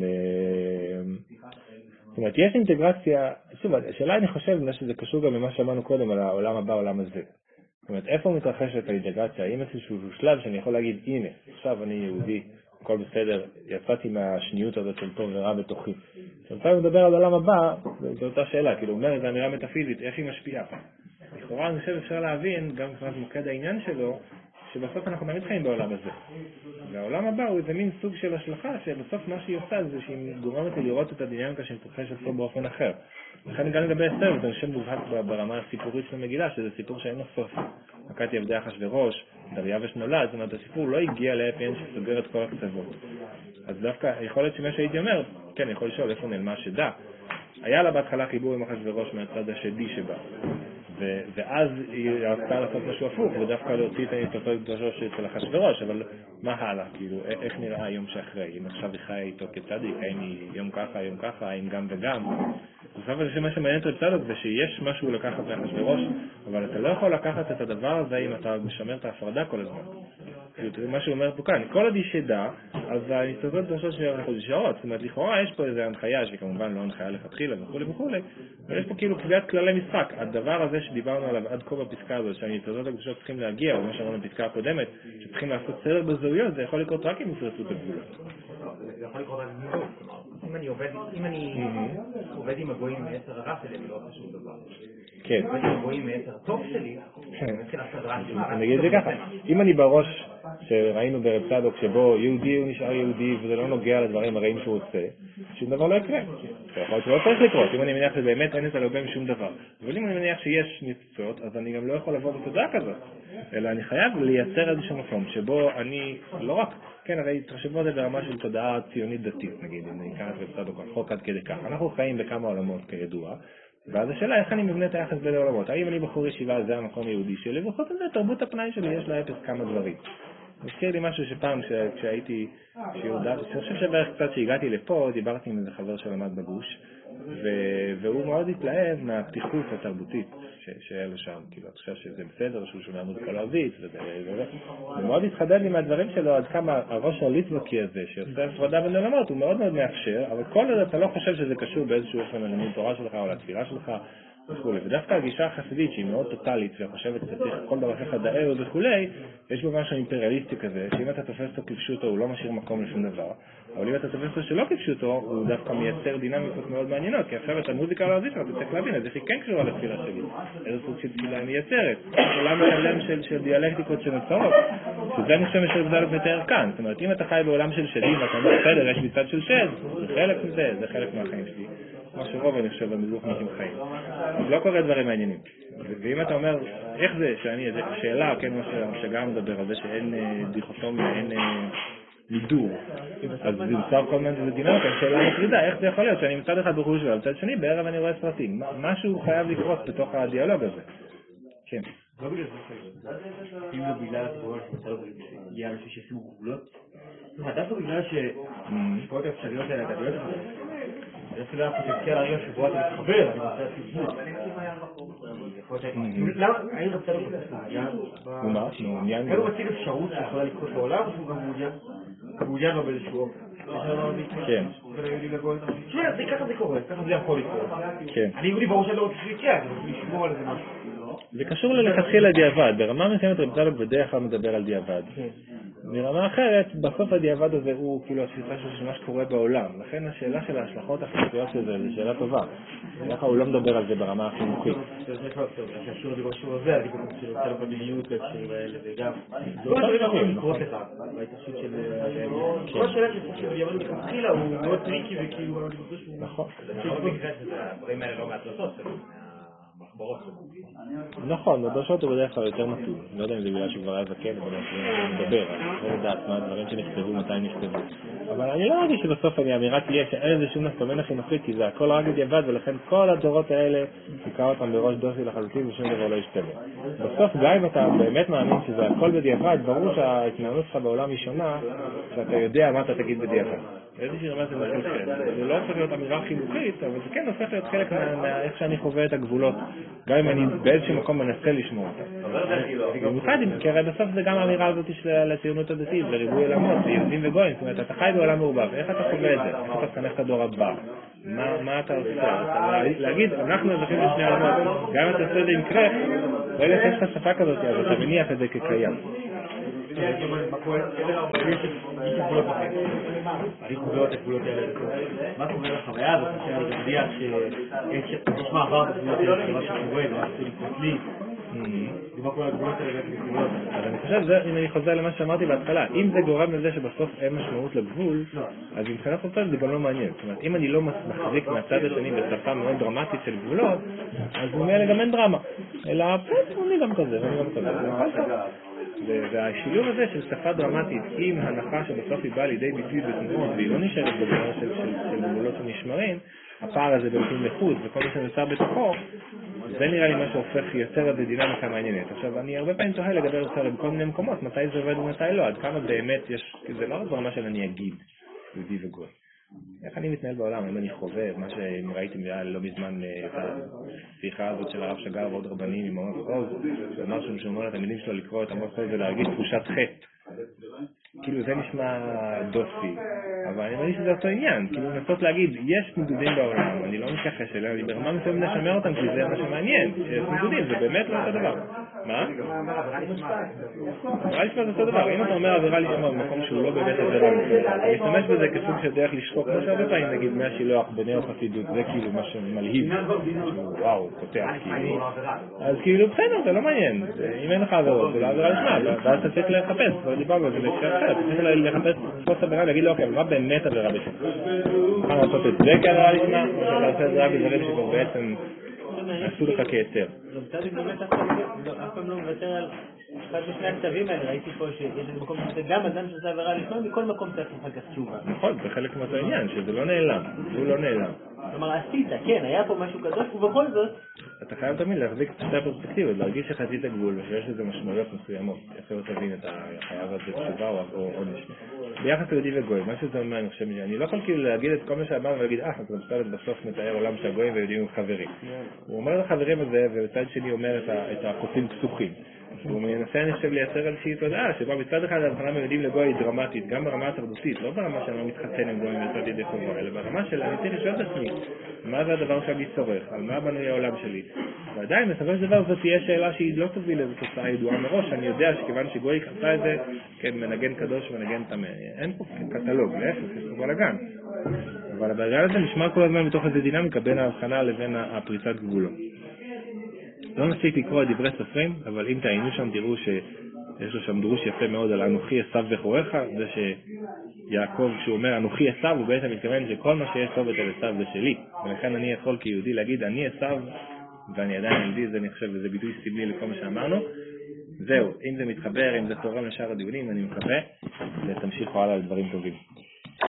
זאת אומרת, יש אינטגרציה, שוב, השאלה אני חושב שזה קשור גם למה שאמרנו קודם על העולם הבא, העולם הזה. זאת אומרת, איפה מתרחשת האינטגרציה? האם איזשהו שלב שאני יכול להגיד, הנה, עכשיו אני יהודי, הכל בסדר, יצאתי מהשניות הזאת של טוב ורע בתוכי. כשאתה מדבר על העולם הבא, זו אותה שאלה, כאילו אומר, זו אמירה מטאפיזית, איך היא משפיעה? לכאורה אני חושב אפשר להבין, גם מבחינת מוקד העניין שלו, שבסוף אנחנו תמיד חיים בעולם הזה. והעולם הבא הוא איזה מין סוג של השלכה, שבסוף מה שהיא עושה זה שהיא גורמת לי לראות את הדינמיקה שמתרחשת פה באופן אחר. לכן גם לגבי אסתר, זה שם מובהק ברמה הסיפורית של המגילה, שזה סיפור שאין לו סוף. מכת עבדי אחשוורוש, דריווש נולד, זאת אומרת, הסיפור לא הגיע להפי אנד שסוגר את כל הקצוות. אז דווקא יכול להיות שמה שהייתי אומר, כן, יכול לשאול איפה נעלמה השדה. היה לה בהתחלה חיבור עם אחשוורוש מהצד השדי שבה. ואז היא רצתה לעשות משהו הפוך, ודווקא להוציא את ההתפתחות הקדושה של אחשוורוש, אבל מה הלאה? כאילו, איך נראה היום שאחרי? אם עכשיו היא חיה איתו כצדיק, האם היא יום ככה, יום ככה, האם גם וגם? בסוף הזה שמה שמעניין את צדוק זה שיש משהו לקחת לאחשוורוש, אבל אתה לא יכול לקחת את הדבר הזה אם אתה משמר את ההפרדה כל הזמן. מה שהוא אומר פה כאן, כל עוד היא שדה, אז ההתפתחות הקדושה שאנחנו נשארות, זאת אומרת, לכאורה יש פה איזו הנחיה, שכמובן לא הנחיה לכתחילה וכו', אבל יש פה כאילו קביעת כללי משחק. הדבר הזה שדיברנו עליו עד כה בפסקה הזאת, שההתפתחות הקדושה צריכים להגיע, או מה שאמרנו בפסקה הקודמת, שצריכים לעשות סדר בזהויות, זה יכול לקרות רק אם יפרסו את הגבולות. זה יכול לקרות רק בזהות, כלומר, אם אני עובד עם הגויים מעצר הרע שלי, אני לא עושה שום דבר. כן. עובד עם הגויים מעצר הטוב שלי, אני מתחיל הסדרה שלי. אני אגיד את זה ככה, אם אני בראש שראינו ברב צדוק שבו יהודי הוא נשאר יהודי וזה לא נוגע לדברים הרעים שהוא עושה, שום דבר לא יקרה. יכול להיות שלא צריך לקרות, אם אני מניח שבאמת אין את הלובם שום דבר. אבל אם אני מניח שיש ניצוצות, אז אני גם לא יכול לבוא בתודעה כזאת. אלא אני חייב לייצר איזשהו מקום שבו אני לא רק, כן, הרי תחשבו על זה ברמה של תודעה ציונית דתית, נגיד, אם אני אקרא את רב צדוק רחוק עד כדי כך. אנחנו חיים בכמה עולמות כידוע, ואז השאלה איך אני מבנה את היחס בין העולמות. האם אני בחור ישיבה, זה המקום היהודי שלי, וחוץ מזה, תרבות הפנאי שלי יש לה אפס כמה דברים. מזכיר לי משהו שפעם כשהייתי שיהודה, אני חושב שבערך קצת שהגעתי לפה, דיברתי עם איזה חבר שלמד בגוש, והוא מאוד התלהב מהפתיחות התרבותית שהיה לו שם, כאילו, אני חושב שזה בסדר, שהוא שומע מוזיקה לערבית, ומאוד התחדד לי מהדברים שלו עד כמה הראש הליטבקי הזה, שעושה הפרדה בין עולמות, הוא מאוד מאוד מאפשר, אבל כל עוד אתה לא חושב שזה קשור באיזשהו אופן ללימוד תורה שלך או לתפילה שלך, ודווקא הגישה החסידית שהיא מאוד טוטלית וחושבת שצריך כל דבר אחר דאר וכולי, יש בו משהו אימפריאליסטי כזה, שאם אתה תופס אותו כפשוטו הוא לא משאיר מקום לשום דבר, אבל אם אתה תופס אותו שלא כפשוטו הוא דווקא מייצר דינמיקות מאוד מעניינות, כי עכשיו את המוזיקה הלועזית אתה צריך להבין אז איך היא כן קשורה לתפילה שלי, איזה סוג של תפילה היא מייצרת, עולם שלם של דיאלקטיקות שנוצרות, שזה אני חושב שרב צדוק מתאר כאן. זאת אומרת, אם אתה חי בעולם של שדים ואתה אומר בסדר, יש מצד של שד, זה חלק מזה, זה חלק מהחיים שלי. מה שרוב אני חושב במזרח מקים חיים. לא קורה דברים מעניינים. ואם אתה אומר, איך זה שאני, זו שאלה, כן, מה שגם מדבר על זה שאין דיכוטומיה, אין מידור. אז זה נוצר כל מיני דינמיקה, שאלה מטרידה, איך זה יכול להיות שאני מצד אחד בחוש ובצד שני, בערב אני רואה סרטים. משהו חייב לקרות בתוך הדיאלוג הזה. כן. לא בגלל זה, אם לא בגלל התגובה שמצא יהיה אנשים שישימו גבולות, דווקא בגלל ששפעות האפשריות האלה הדדיות לך, זה אפילו היה פוטנציאל הרגע שבו אתה מתחבר, אני רוצה לסיפור. למה? האם רב צדוק מעוניין? הוא מציג אפשרות שיכולה לקרות בעולם, או שהוא גם מעוניין לו באיזשהו אופן? כן. שנייה, ככה זה קורה, ככה זה יכול לקרות. אני יהודי ברור שאני לא רוצה שיקרה, אני רוצה לשמור על איזה משהו. זה קשור ללכתחילה דיעבד, ברמה מסוימת רב צדוק בדרך כלל מדבר על דיעבד. מרמה אחרת, בסוף הדיעבד הזה הוא כאילו התפיסה של מה שקורה בעולם. לכן השאלה של ההשלכות החינוכיות של זה, זו שאלה טובה. ככה הוא לא מדבר על זה ברמה החינוכית. קשור לדיבור שהוא עובר, הדיבור של יותר במיניות בהקשרים האלה, וגם... זה אותם דברים, נכון. בהתרשות של... כל השאלה של דיעבד מתחילה הוא מאוד טריקי וכאילו... נכון. במקרה שהדברים האלה לא מהתרשות שלו. מחברות שלו. נכון, בדרשות הוא בדרך כלל יותר נתון. לא יודע אם זה בגלל שהוא כבר היה זקן, אבל אני מדבר, אני לא יודעת מה הדברים שנכתבו, מתי נכתבו. אבל אני לא מרגיש שבסוף האמירה תהיה שאין איזה שום נפקמנה חינוכית, כי זה הכל רק בדיעבד, ולכן כל הדורות האלה נקרא אותם בראש דוסי לחלוטין ושום דבר לא ישתנה. בסוף גם אם אתה באמת מאמין שזה הכל בדיעבד, ברור שההתנהלות שלך בעולם היא שונה, שאתה יודע מה אתה תגיד בדיעבד. איזושהי רמה זה מחלחל. זה לא הופך להיות אמירה חינוכית, אבל זה כן הופך להיות חלק מאיך שאני חווה את הגבולות, גם אם אני באיזשהו מקום מנסה לשמור אותה. במיוחד, כי הרי בסוף זה גם האמירה הזאת של הציונות הדתית, לריבוי עולמות, ליהודים וגויים. זאת אומרת, אתה חי בעולם מעורבב, איך אתה חווה את זה? איך אתה תחנך את הדור הבא? מה אתה עושה? להגיד, אנחנו אזרחים לשני עולמות, גם אם אתה עושה את זה עם קרח, ברגע שיש לך שפה כזאת, אז אתה מניח את זה כקיים. אני קובע את הגבולות האלה. מה קורה לחוויה הזאת? אני מניח שיש מעבר בגבולות האלה, מה שקורה, מה שקורה לי. ומה קורה לגבולות האלה בגבולות. אז אני חושב, אם אני חוזר למה שאמרתי בהתחלה, אם זה גורם לזה שבסוף אין משמעות לגבול, אז מבחינת אותה זה גם לא מעניין. זאת אומרת, אם אני לא מחזיק מהצד השני בשפה מאוד דרמטית של גבולות, אז ממילא גם אין דרמה. אלא, אני גם כזה, ואני גם כזה. והשילוב הזה של שפה דרמטית עם הנחה שבסוף היא באה לידי ביטוי בתנועות והיא לא נשארת בגלל של גבולות שנשמרים, הפער הזה בלתים לחוץ וכל מה שנוצר בתוכו, זה נראה לי מה שהופך יותר בדינמיקה מעניינת. עכשיו, אני הרבה פעמים תוהה לגבי יותר בכל מיני מקומות, מתי זה עובד ומתי לא, עד כמה באמת יש, זה לא רק ברמה של אני אגיד, יהודי וגוי. איך אני מתנהל בעולם, אם אני חווה מה שראיתי לא מזמן את השיחה הזאת של הרב שגר ועוד רבנים עם עמוס עוז, שאמר שהוא אומר לתלמידים שלו לקרוא את עמוס עוז ולהרגיש תחושת חטא. כאילו זה נשמע דוסי, אבל אני מרגיש שזה אותו עניין, כאילו לנסות להגיד, יש ניגודים בעולם, אני לא מתייחס אליהם, אני ברמה מסוים לשמר אותם, כי זה מה שמעניין, שיש ניגודים, זה באמת לא אותו דבר. מה? עבירה לשמה זה אותו דבר, אם אתה אומר עבירה לשמה במקום שהוא לא באמת עבירה לשמה, אני אשתמש בזה כסוג של דרך לשחוק, כמו שהרבה פעמים נגיד מהשילוח בני או חסידות, זה כאילו מה שמלהיב, וואו, פותח כאילו, אז כאילו בסדר, זה לא מעניין, אם אין לך עבירות, זה לא עבירה לשמה, ואז אתה צריך לחפש, כבר דיברנו על זה בהקשר אחר, אתה צריך לחפש תפוס עבירה ולהגיד לו, אוקיי, אבל מה באמת עבירה בשמה? אתה לעשות את זה כעבירה לשמה, או שאתה עושה את זה רק בדברים שכבר בעצם עשו לך כיצר. זה באמת אף פעם לא מוותר על אחד משני הכתבים האלה, ראיתי פה שיש איזה מקום שגם אדם שעושה עבירה לשמה, מכל מקום צריך אחר כך תשובה. נכון, זה חלק מאותו עניין, שזה לא נעלם, הוא לא נעלם. כלומר, עשית, כן, היה פה משהו קדוש, ובכל זאת... אתה חייב תמיד להחזיק את שתי הפרספקטיבות, להרגיש שחזית הגבול ושיש לזה משמעויות מסוימות, איך לא תבין את החייב הזה תשובה או עונש. ביחס ליהודי וגוי, מה שזה אומר, אני חושב, אני לא יכול כאילו להגיד את כל מה שאמרנו ולהגיד, אתה בסוף מתאר עולם של הגויים ויהודים הם חברים. הוא אומר לחברים הזה, ובצד שני אומר את החוצים פסוחים. הוא מנסה, אני חושב, לייצר על שהיא תודעה, שבה מצד אחד ההבחנה מיהודים לגוי היא דרמטית, גם ברמה התרבותית, לא ברמה שאני לא מתחתן עם גויים ויוצאת ידי חובה, אלא ברמה של אני צריך לשאול את עצמי, מה זה הדבר שאני צורך, על מה בנוי העולם שלי. ועדיין, בסופו של דבר, זאת תהיה שאלה שהיא לא תוביל לאיזו תוצאה ידועה מראש, אני יודע שכיוון שגוי עשה את זה, כן, מנגן קדוש ומנגן טמא. אין פה קטלוג, להפך, יש פה בלגן. אבל הבעיה הזה נשמע כל הזמן מתוך איזו דינמיקה בין ההבחנה לבין הפריצת גבולות. לא מספיק לקרוא את דברי סופרים, אבל אם תעיינו שם תראו שיש לו שם דרוש יפה מאוד על אנוכי עשיו וחוריך, זה שיעקב כשהוא אומר אנוכי עשיו הוא בעצם מתכוון שכל מה שיש טוב אצל עשיו זה שלי, ולכן אני יכול כיהודי להגיד אני עשיו ואני עדיין יהודי, זה אני חושב וזה ביטוי סמלי לכל מה שאמרנו. זהו, אם זה מתחבר, אם זה תורם לשאר הדיונים, אני מקווה ותמשיכו הלאה לדברים טובים.